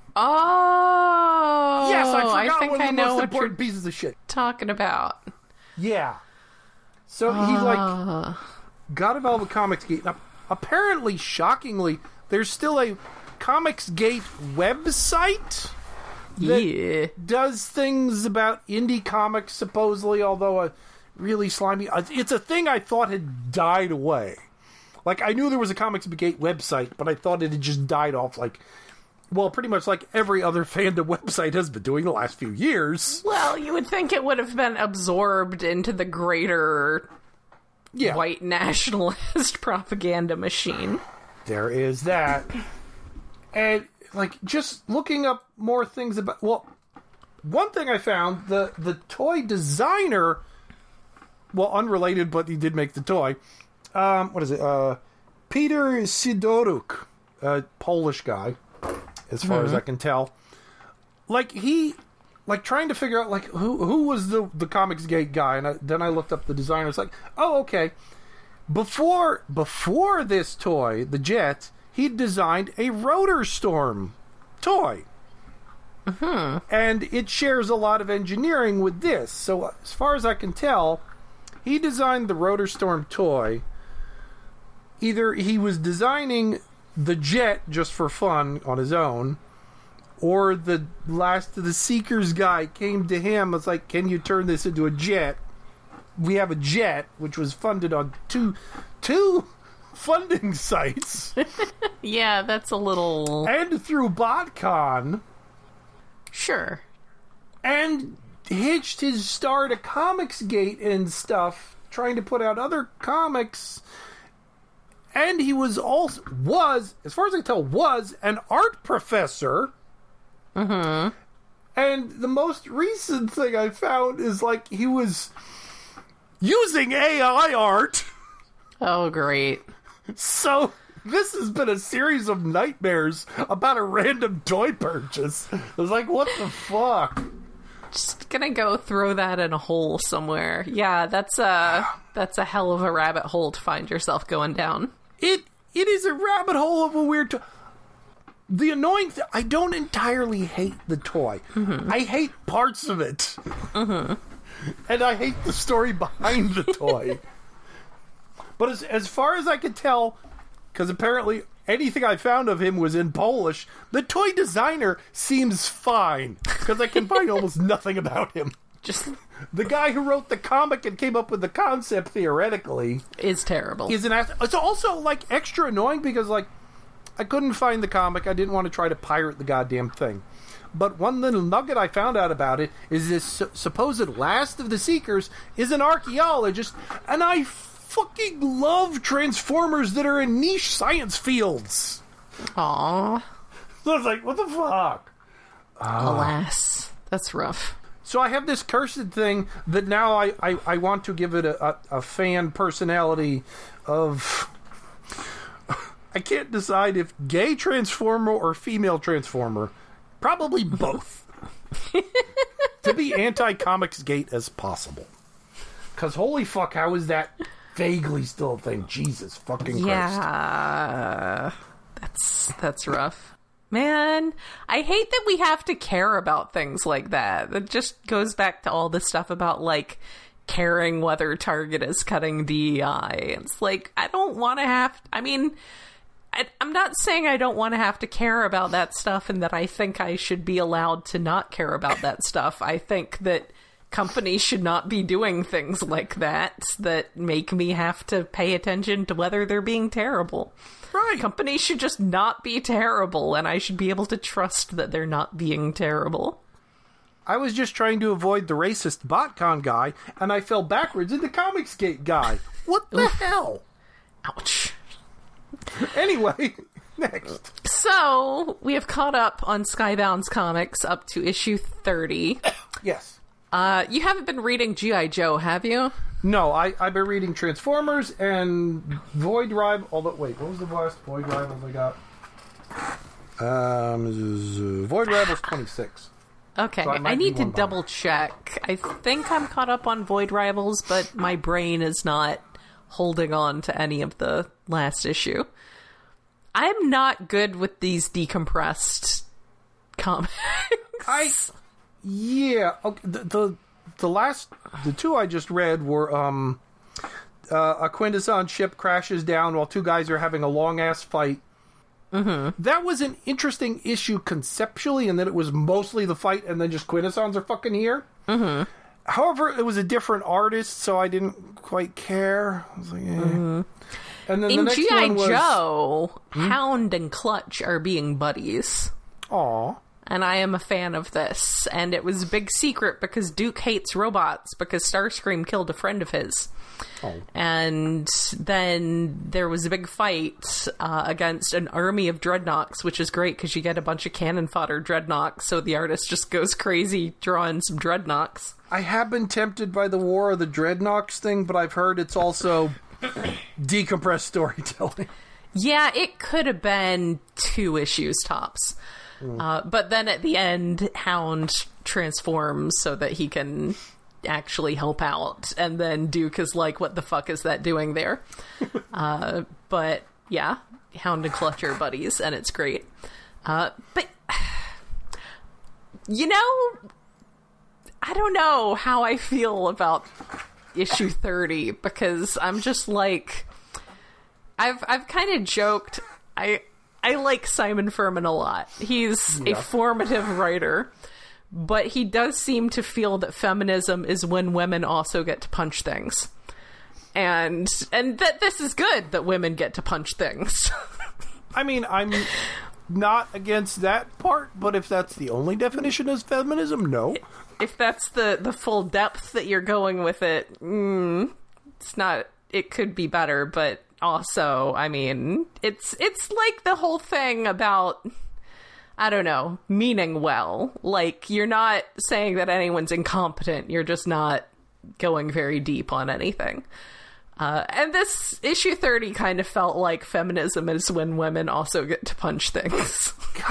Oh, yes, I forgot I think one of I the know most what important you're pieces of shit. talking about. Yeah. So he got involved with Comicsgate. Now, apparently, shockingly, there's still a Comicsgate website that does things about indie comics, supposedly, although really slimy. It's a thing I thought had died away. Like, I knew there was a Comicsgate website, but I thought it had just died off, like, well, pretty much like every other fandom website has been doing the last few years. Well, you would think it would have been absorbed into the greater white nationalist propaganda machine. There is that. And, like, just looking up more things about... Well, one thing I found, the toy designer... Well, unrelated, but he did make the toy. What is it? Peter Sidoruk, a Polish guy, as far as I can tell. Like, trying to figure out, like, who was the Comicsgate guy, and then I looked up the designer. It's like, okay. Before this toy, the Jet, he designed a Rotor Storm toy. And it shares a lot of engineering with this. So, as far as I can tell, he designed the Rotor Storm toy. Either he was designing the Jet just for fun on his own, Or the Last of the Seekers guy came to him, was like, can you turn this into a jet? We have a jet, which was funded on two funding sites. Yeah, that's a little... And through BotCon. Sure. And hitched his star to Comicsgate and stuff, trying to put out other comics. And he was, as far as I can tell, was an art professor. Mm-hmm. And the most recent thing I found is, like, he was using AI art. Oh, great. So this has been a series of nightmares about a random toy purchase. I was like, what the fuck? Just gonna go throw that in a hole somewhere. Yeah, that's a hell of a rabbit hole to find yourself going down. It is a rabbit hole of a weird toy. The annoying thing, I don't entirely hate the toy. Mm-hmm. I hate parts of it. Mm-hmm. And I hate the story behind the toy. But as far as I could tell, because apparently anything I found of him was in Polish, the toy designer seems fine. Because I can find almost nothing about him. Just the guy who wrote the comic and came up with the concept theoretically is terrible. It's also, like, extra annoying because, like, I couldn't find the comic. I didn't want to try to pirate the goddamn thing. But one little nugget I found out about it is this supposed Last of the Seekers is an archaeologist, and I fucking love Transformers that are in niche science fields. Aww. So I was like, what the fuck? Alas. That's rough. So I have this cursed thing that now I want to give it a fan personality of... I can't decide if gay Transformer or female Transformer. Probably both. To be anti-Comicsgate as possible. Because holy fuck, how is that vaguely still a thing? Jesus fucking Christ. Yeah. That's rough. Man, I hate that we have to care about things like that. It just goes back to all this stuff about, like, caring whether Target is cutting DEI. It's like, I don't want to have... I mean... I'm not saying I don't want to have to care about that stuff and that I think I should be allowed to not care about that stuff. I think that companies should not be doing things like that make me have to pay attention to whether they're being terrible. Right. Companies should just not be terrible, and I should be able to trust that they're not being terrible. I was just trying to avoid the racist BotCon guy, and I fell backwards into Comicsgate guy. What the hell? Ouch. Anyway, next. So, we have caught up on Skybound's comics up to issue 30. Yes. You haven't been reading G.I. Joe, have you? No, I've been reading Transformers and Void Rival. Although, wait, what was the last Void Rivals I got? Void Rivals 26. Okay, So I need to double check. I think I'm caught up on Void Rivals, but my brain is not holding on to any of the last issue. I'm not good with these decompressed comics. Yeah. Okay, the two I just read were a Quintesson ship crashes down while two guys are having a long ass fight. Mm-hmm. That was an interesting issue conceptually, and that it was mostly the fight, and then just Quintessons are fucking here. Mm-hmm. However, it was a different artist, so I didn't quite care. I was like, eh. Mm-hmm. And then in the next G.I. one was... Joe, Hound and Clutch are being buddies. Aw. And I am a fan of this. And it was a big secret because Duke hates robots because Starscream killed a friend of his. Oh. And then there was a big fight against an army of Dreadnoks, which is great because you get a bunch of cannon fodder Dreadnoks, so the artist just goes crazy drawing some Dreadnoks. I have been tempted by the War of the Dreadnoks thing, but I've heard it's also decompressed storytelling. Yeah, it could have been 2 issues tops. But then at the end, Hound transforms so that he can actually help out, and then Duke is like, what the fuck is that doing there? But yeah, Hound and Clutch are buddies, and it's great. But you know, I don't know how I feel about issue 30, because I'm just like, I've kind of joked, I I like Simon Furman a lot. He's a formative writer, but he does seem to feel that feminism is when women also get to punch things. And that this is good that women get to punch things. I mean, I'm not against that part, but if that's the only definition of feminism, no. If that's the full depth that you're going with it, it's not. It could be better, but also, I mean, it's like the whole thing about, I don't know, meaning well. Like, you're not saying that anyone's incompetent. You're just not going very deep on anything. And this issue 30 kind of felt like feminism is when women also get to punch things.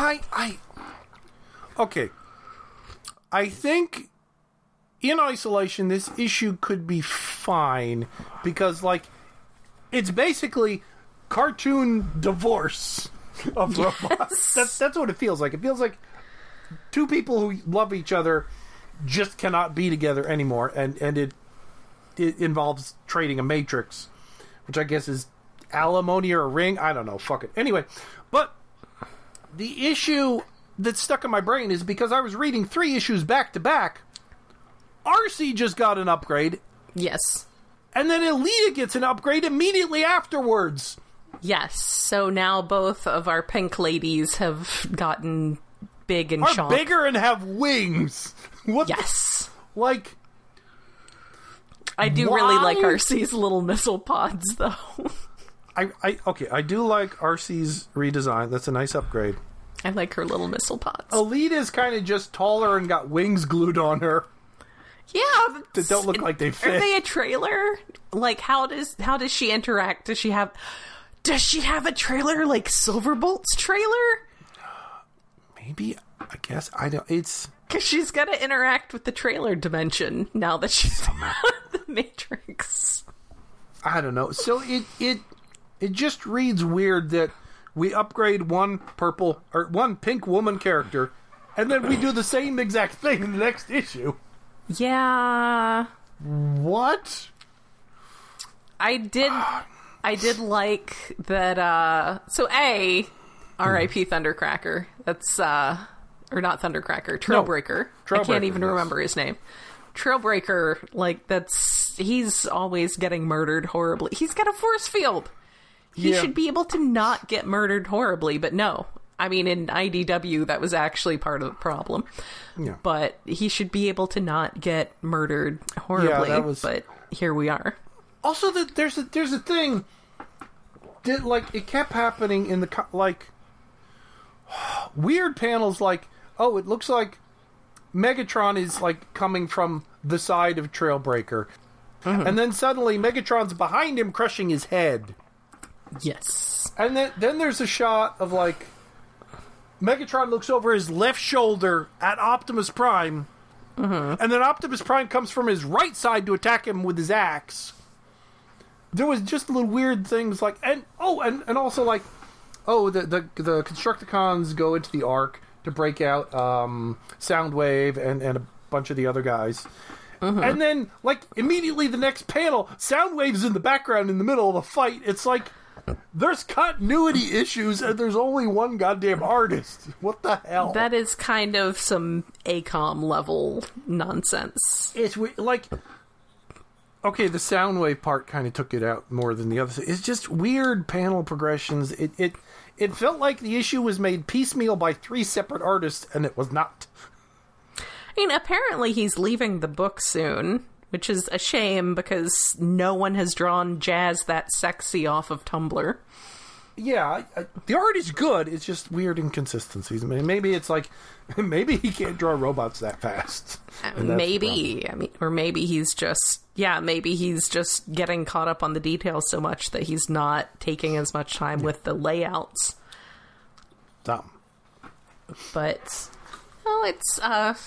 Okay. I think in isolation, this issue could be fine because, like, it's basically cartoon divorce of robots. That's what it feels like. It feels like two people who love each other just cannot be together anymore, and it involves trading a matrix, which I guess is alimony or a ring. I don't know. Fuck it. Anyway, but the issue that's stuck in my brain is because I was reading 3 issues back to back. RC just got an upgrade. Yes. And then Alita gets an upgrade immediately afterwards. Yes. So now both of our pink ladies have gotten big and are bigger and have wings. What? Yes. Like, I do really like RC's little missile pods, though. I do like RC's redesign. That's a nice upgrade. I like her little missile pods. Alita's kind of just taller and got wings glued on her. Yeah, that don't look like they fit. Are they a trailer? Like, how does she interact? Does she have a trailer like Silverbolt's trailer? Maybe. I guess I don't. It's because she's got to interact with the trailer dimension now that she's out of the Matrix. I don't know. So it just reads weird that we upgrade one pink woman character, and then we do the same exact thing in the next issue. Yeah. What? I did like that, so R.I.P. Thundercracker. That's, or not Thundercracker, Trailbreaker. No, I can't even remember his name. Trailbreaker, like, he's always getting murdered horribly. He's got a force field. He should be able to not get murdered horribly, but no. I mean, in IDW, that was actually part of the problem. Yeah. But he should be able to not get murdered horribly, but here we are. Also, there's a thing that, like, it kept happening in the, like, weird panels, like, oh, it looks like Megatron is, like, coming from the side of Trailbreaker. Mm-hmm. And then suddenly Megatron's behind him crushing his head. Yes. And then there's a shot of, like, Megatron looks over his left shoulder at Optimus Prime, and then Optimus Prime comes from his right side to attack him with his axe. There was just little weird things like, and also like, the Constructicons go into the Ark to break out Soundwave and a bunch of the other guys. And then, like, immediately the next panel, Soundwave's in the background in the middle of the fight. It's like, there's continuity issues, and there's only one goddamn artist. What the hell? That is kind of some ACOM level nonsense. It's like, okay, the Soundwave part kind of took it out more than the other. It's just weird panel progressions. It felt like the issue was made piecemeal by 3 separate artists, and it was not. I mean, apparently he's leaving the book soon, which is a shame because no one has drawn Jazz that sexy off of Tumblr. Yeah, the art is good. It's just weird inconsistencies. I mean, maybe it's like, maybe he can't draw robots that fast. Maybe. I mean, or maybe he's just getting caught up on the details so much that he's not taking as much time with the layouts. Dumb. But, well, it's,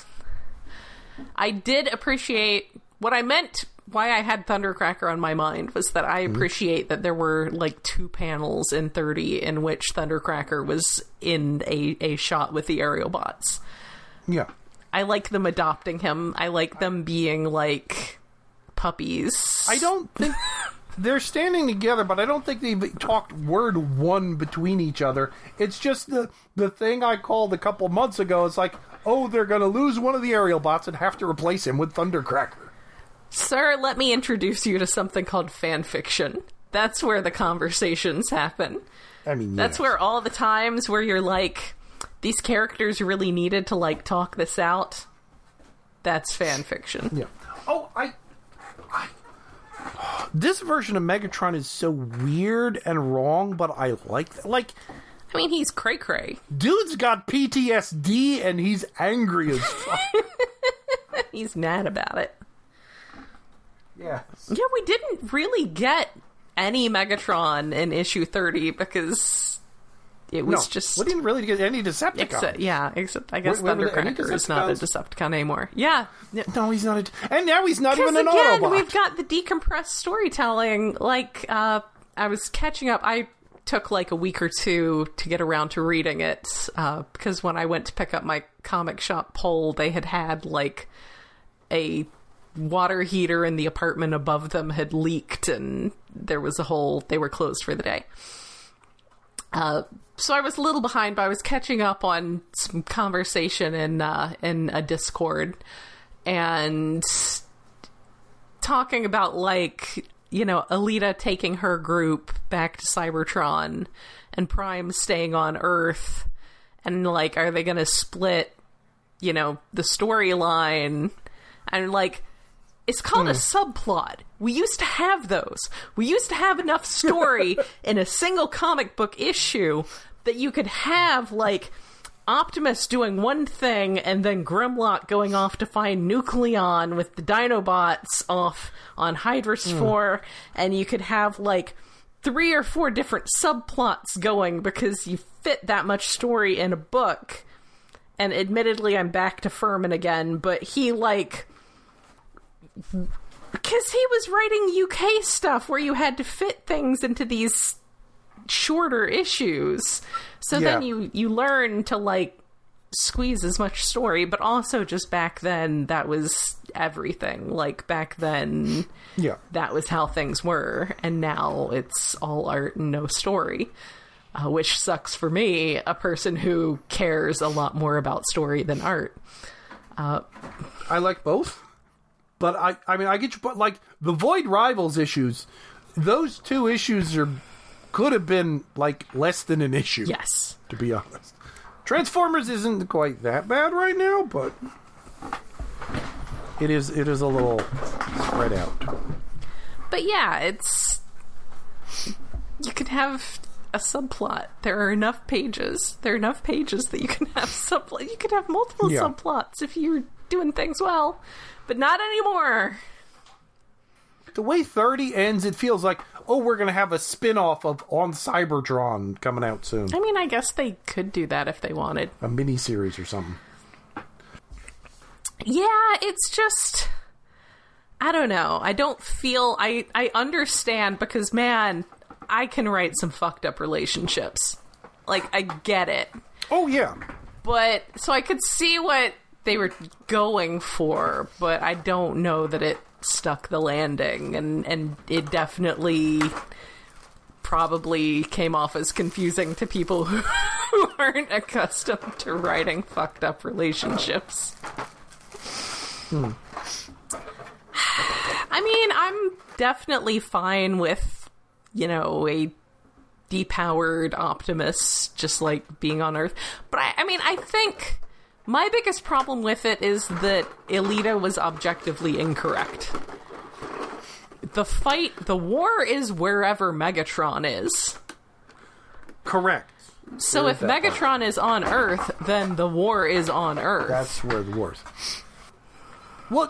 I did appreciate what I meant. Why I had Thundercracker on my mind was that I appreciate that there were like 2 panels in 30 in which Thundercracker was in a shot with the aerial bots. Yeah. I like them adopting him. I like them being like puppies. I don't think they're standing together, but I don't think they've talked word one between each other. It's just the thing I called a couple months ago. It's like, oh, they're going to lose one of the aerial bots and have to replace him with Thundercracker. Sir, let me introduce you to something called fan fiction. That's where the conversations happen. I mean, That's yes. where all the times where you're like, these characters really needed to, like, talk this out. That's fan fiction. Yeah. Oh, this version of Megatron is so weird and wrong, but I like that. Like, I mean, he's cray-cray. dude's got PTSD and he's angry as fuck. He's mad about it. Yeah. Yeah, we didn't really get any Megatron in issue 30 because it was just... We didn't really get any Decepticons. Except I guess Were there any Thundercracker is not a Decepticon anymore. Yeah. No, he's not. And now he's not even an again, Autobot. we've got the decompressed storytelling. Like, I was catching up. I took like a week or two to get around to reading it because when I went to pick up my comic shop pole, they had like a water heater in the apartment above them had leaked and there was they were closed for the day. So I was a little behind, but I was catching up on some conversation in a Discord and talking about, like, you know, Alita taking her group back to Cybertron and Prime staying on Earth, and, like, are they going to split, you know, the storyline? And, like, it's called a subplot. We used to have those. We used to have enough story in a single comic book issue that you could have, like, Optimus doing one thing and then Grimlock going off to find Nucleon with the Dinobots off on Hydra's 4, and you could have, like, 3 or 4 different subplots going because you fit that much story in a book. And admittedly, I'm back to Furman again, but he, like... Because he was writing UK stuff where you had to fit things into these shorter issues. So then you learn to, like, squeeze as much story, but also just back then, that was everything. Like, back then, that was how things were. And now it's all art and no story. Which sucks for me, a person who cares a lot more about story than art. I like both. But I mean, I get you. But like the Void Rivals issues, those 2 issues could have been like less than an issue. Yes, to be honest. Transformers isn't quite that bad right now, but it is a little spread out. But yeah, you could have a subplot. There are enough pages. There are enough pages that you can have subplot. You could have multiple subplots if you're doing things well. But not anymore. The way 30 ends, it feels like, oh, we're going to have a spin-off of On Cybertron coming out soon. I mean, I guess they could do that if they wanted. A mini-series or something. Yeah, it's just... I don't know. I don't feel... I understand because, man, I can write some fucked up relationships. Like, I get it. Oh, yeah. But, so I could see what they were going for, but I don't know that it stuck the landing, and it definitely probably came off as confusing to people who aren't accustomed to writing fucked up relationships. I mean, I'm definitely fine with, you know, a depowered Optimus just like being on Earth, but I mean, I think my biggest problem with it is that Alita was objectively incorrect. The war is wherever Megatron is. Correct. So if Megatron is on Earth, then the war is on Earth. That's where the war is. Well,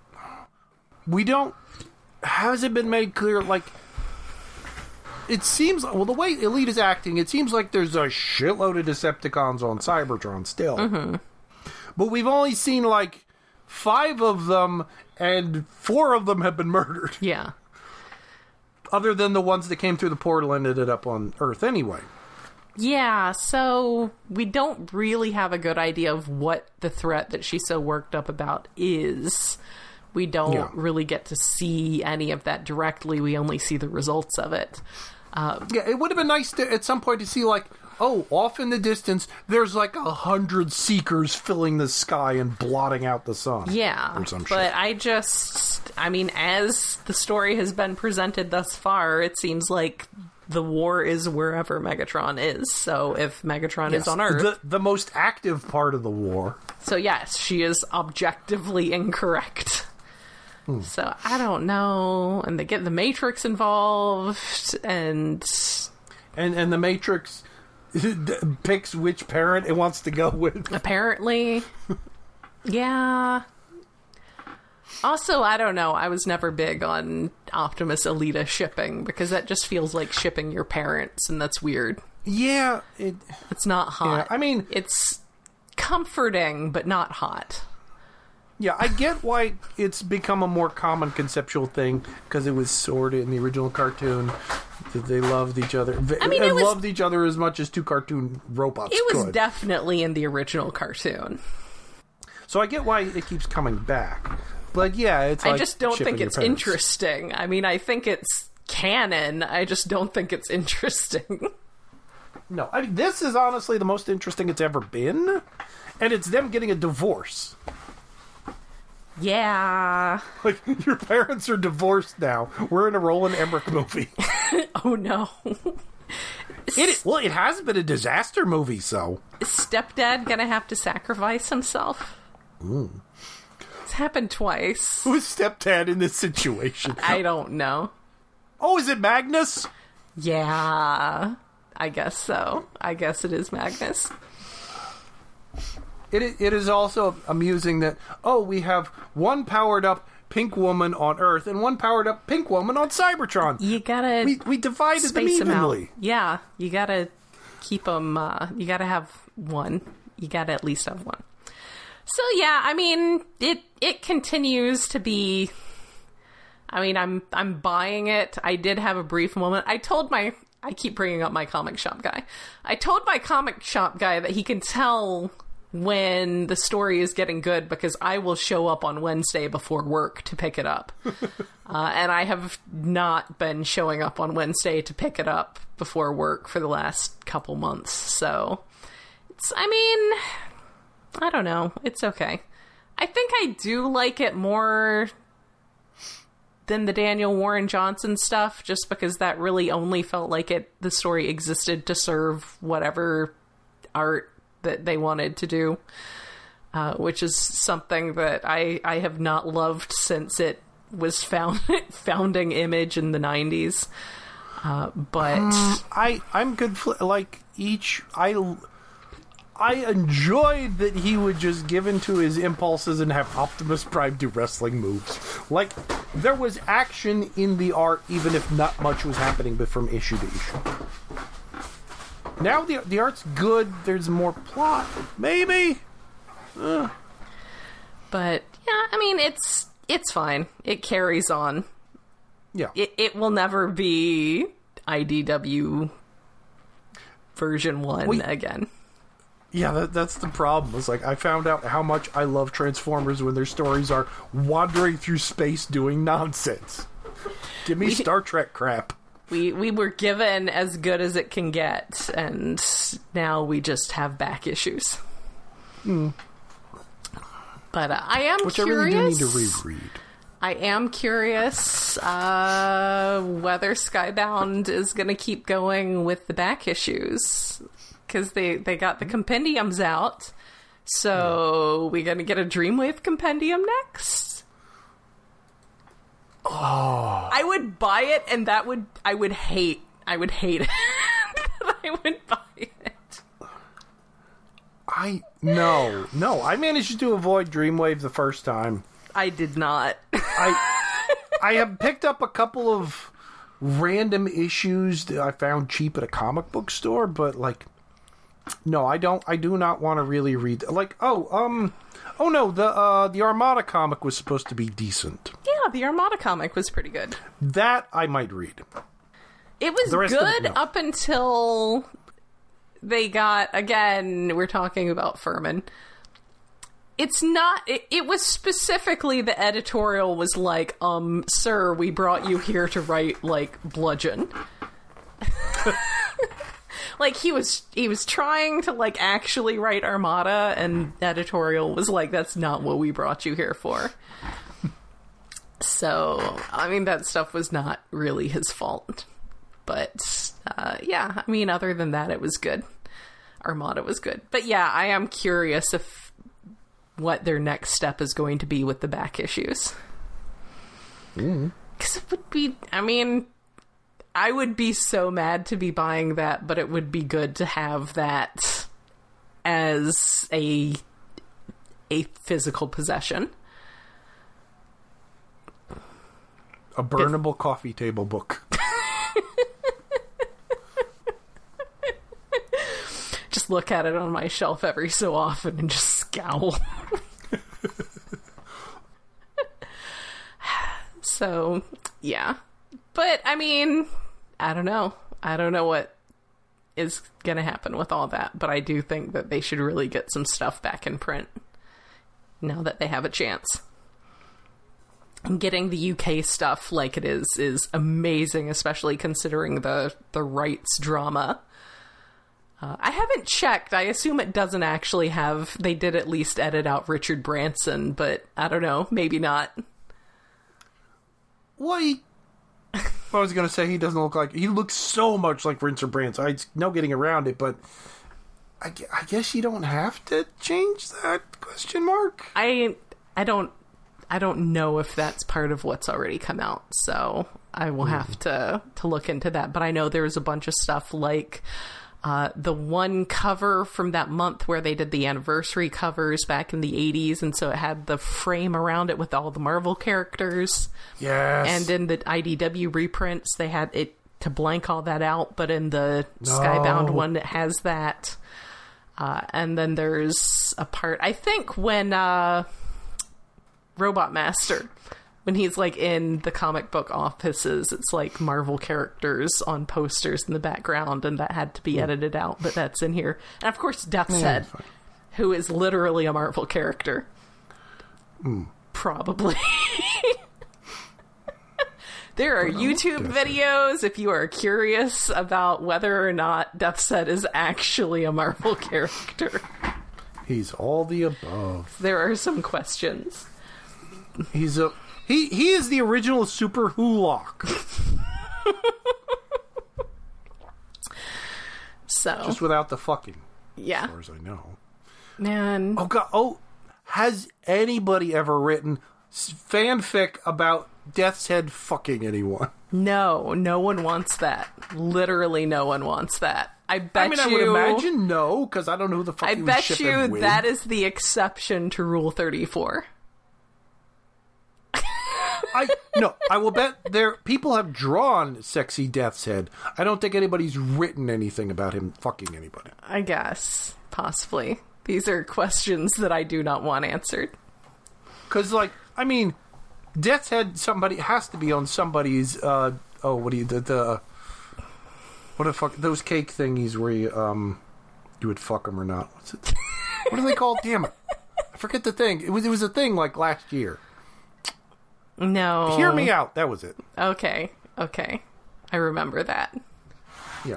has it been made clear, like, it seems, well, the way Alita's acting, it seems like there's a shitload of Decepticons on Cybertron still. Mm-hmm. But we've only seen, like, 5 of them, and 4 of them have been murdered. Yeah. Other than the ones that came through the portal and ended up on Earth anyway. Yeah, so we don't really have a good idea of what the threat that she's so worked up about is. We don't really get to see any of that directly. We only see the results of it. It would have been nice to, at some point to see, like, oh, off in the distance, there's like 100 seekers filling the sky and blotting out the sun. Yeah, or some but shit. I mean, as the story has been presented thus far, it seems like the war is wherever Megatron is. So if Megatron is on Earth... The most active part of the war. So yes, she is objectively incorrect. So I don't know. And they get the Matrix involved, and the Matrix picks which parent it wants to go with. Apparently. Yeah. Also, I don't know. I was never big on Optimus Elita shipping, because that just feels like shipping your parents, and that's weird. Yeah. It's not hot. Yeah, I mean... It's comforting, but not hot. Yeah, I get why it's become a more common conceptual thing, because it was sort of in the original cartoon that they loved each other. I mean, it loved each other as much as two cartoon robots could. It was could. Definitely in the original cartoon. So I get why it keeps coming back. But yeah, it's like I just don't think it's interesting. I mean, I think it's canon. I just don't think it's interesting. No, I mean, this is honestly the most interesting it's ever been. And it's them getting a divorce. Yeah. Like, your parents are divorced now. We're in a Roland Emmerich movie. Oh, no. It has been a disaster movie, so. Is Stepdad gonna have to sacrifice himself? It's happened twice. Who's Stepdad in this situation? I don't know. Oh, is it Magnus? Yeah. I guess so. I guess it is Magnus. It is also amusing that, we have one powered up pink woman on Earth and one powered up pink woman on Cybertron. You gotta... We divided them evenly. Yeah, you gotta keep them... you gotta have one. You gotta at least have one. So yeah, I mean, it continues to be... I mean, I'm buying it. I did have a brief moment. I keep bringing up my comic shop guy. I told my comic shop guy that he can tell when the story is getting good, because I will show up on Wednesday before work to pick it up. And I have not been showing up on Wednesday to pick it up before work for the last couple months. So, I don't know. It's okay. I think I do like it more than the Daniel Warren Johnson stuff, just because that really only felt like the story existed to serve whatever art that they wanted to do, which is something that I have not loved since it was founding Image in the 90s. But I'm good. I enjoyed that he would just give into his impulses and have Optimus Prime do wrestling moves. Like, there was action in the art, even if not much was happening, but from issue to issue. Now the art's good. There's more plot, maybe. But yeah, I mean, it's fine. It carries on. Yeah, it will never be IDW version 1 again. Yeah, that's the problem. It's like, I found out how much I love Transformers when their stories are wandering through space doing nonsense. Give me Star Trek crap. We were given as good as it can get, and now we just have back issues. But I am curious. Which I really do need to reread. I am curious whether Skybound is going to keep going with the back issues, because they got the compendiums out. So we going to get a Dreamwave compendium next? Oh. I would buy it, and I would hate it. I would buy it. No, I managed to avoid Dreamwave the first time. I did not. I have picked up a couple of random issues that I found cheap at a comic book store, but no, I do not want to really read. The Armada comic was supposed to be decent. Yeah, the Armada comic was pretty good. That I might read. It was good up until they got, again, we're talking about Furman. It's not... It was specifically the editorial was like, sir, we brought you here to write, like, Bludgeon. Like, he was trying to, like, actually write Armada, and editorial was like, that's not what we brought you here for. So, I mean, that stuff was not really his fault. But, yeah, I mean, other than that, it was good. Armada was good. But yeah, I am curious if what their next step is going to be with the back issues. Because it would be, I mean... I would be so mad to be buying that, but it would be good to have that as a physical possession. A burnable coffee table book. Just look at it on my shelf every so often and just scowl. So, yeah. But, I mean... I don't know. I don't know what is going to happen with all that, but I do think that they should really get some stuff back in print now that they have a chance. And getting the UK stuff like it is amazing, especially considering the rights drama. I haven't checked. I assume it doesn't actually have... They did at least edit out Richard Branson, but I don't know. Maybe not. Well, I was going to say he doesn't look like... He looks so much like Richard Branson. I no getting around it, but I guess you don't have to change that, question mark? I don't know if that's part of what's already come out, so I will have to look into that. But I know there's a bunch of stuff like... the one cover from that month where they did the anniversary covers back in the 80s, and so it had the frame around it with all the Marvel characters. Yes. And in the IDW reprints, they had it to blank all that out, but in the Skybound one, it has that. And then there's a part, I think when Robot Master... When he's, like, in the comic book offices, it's, like, Marvel characters on posters in the background, and that had to be edited out, but that's in here. And, of course, Death's Head, who is literally a Marvel character. Probably. There are YouTube videos if you are curious about whether or not Death's Head is actually a Marvel character. He's all the above. There are some questions. He's a... He is the original Super Hulock. So. Just without the fucking. Yeah. As far as I know. Man. Oh, God. Oh, has anybody ever written fanfic about Death's Head fucking anyone? No. No one wants that. Literally no one wants that. I bet I would imagine no, because I don't know who the fuck I he bet was shipping you with. that is the exception to Rule 34. I will bet people have drawn sexy Death's Head. I don't think anybody's written anything about him fucking anybody. I guess. Possibly. These are questions that I do not want answered. Because, like, I mean, Death's Head has to be on somebody's, what the fuck, those cake thingies where you would fuck them or not. What's it? What are they called? Damn it. I forget the thing. It was a thing, like, last year. No. Hear me out. That was it. Okay. I remember that. Yeah.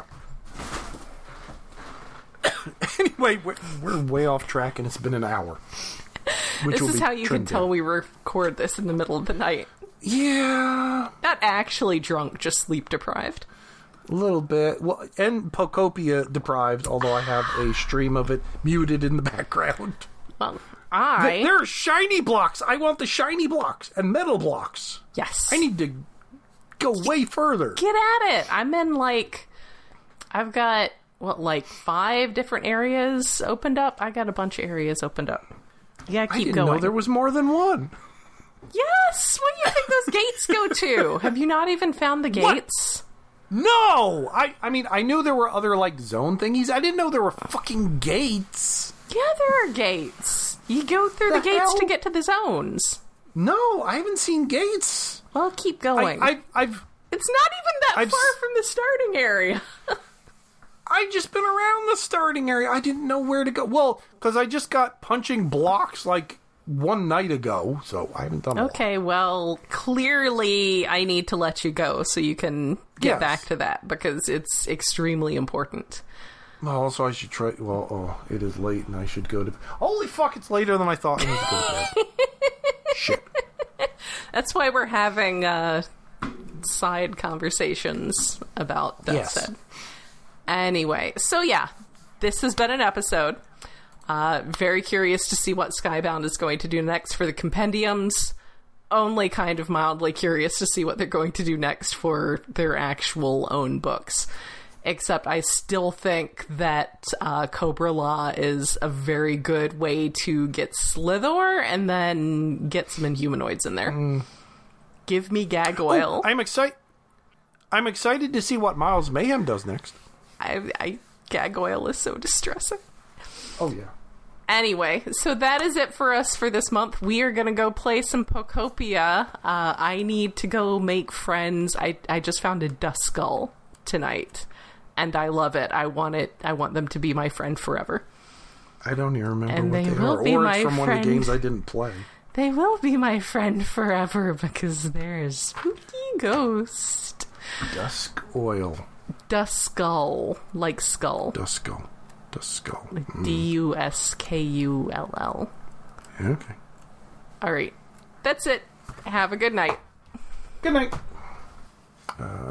Anyway, we're way off track, and it's been an hour. This is how you can tell we record this in the middle of the night. Yeah. Not actually drunk, just sleep deprived. A little bit. Well, and Pocopia deprived, although I have a stream of it muted in the background. Well, there are shiny blocks. I want the shiny blocks and metal blocks. Yes. I need to go way further. Get at it. I'm in, like... I've got, 5 different areas opened up? I got a bunch of areas opened up. You gotta keep going. I didn't know there was more than one. Yes! Where do you think those gates go to? Have you not even found the gates? What? No! I mean, I knew there were other, zone thingies. I didn't know there were fucking gates. Yeah, there are gates. You go through the gates to get to the zones. No, I haven't seen gates. Well, keep going. I've It's not even that far from the starting area. I just been around the starting area. I didn't know where to go. Well, because I just got punching blocks like one night ago, so I haven't done. Okay, well, clearly I need to let you go so you can get back to that because it's extremely important. Well, also I should try. Well, it is late, and I should go to. Holy fuck! It's later than I thought. I need to go to bed. Shit. That's why we're having side conversations about that said. Anyway, so yeah, this has been an episode. Very curious to see what Skybound is going to do next for the compendiums. Only kind of mildly curious to see what they're going to do next for their actual own books. Except I still think that Cobra Law is a very good way to get Slithor and then get some Inhumanoids in there. Give me gag oil. I'm excited to see what Miles Mayhem does next. Gag oil is so distressing. Oh, yeah. Anyway, so that is it for us for this month. We are going to go play some Pokopia. I need to go make friends. I just found a Duskull tonight, and I love it. I want them to be my friend forever. I don't even remember and what they will are. Be or my it's from friend. One of the games I didn't play. They will be my friend forever because they're a spooky ghost. Dusk Oil. Duskull, like skull. Duskull. Like Duskull. Okay. All right. That's it. Have a good night. Good night.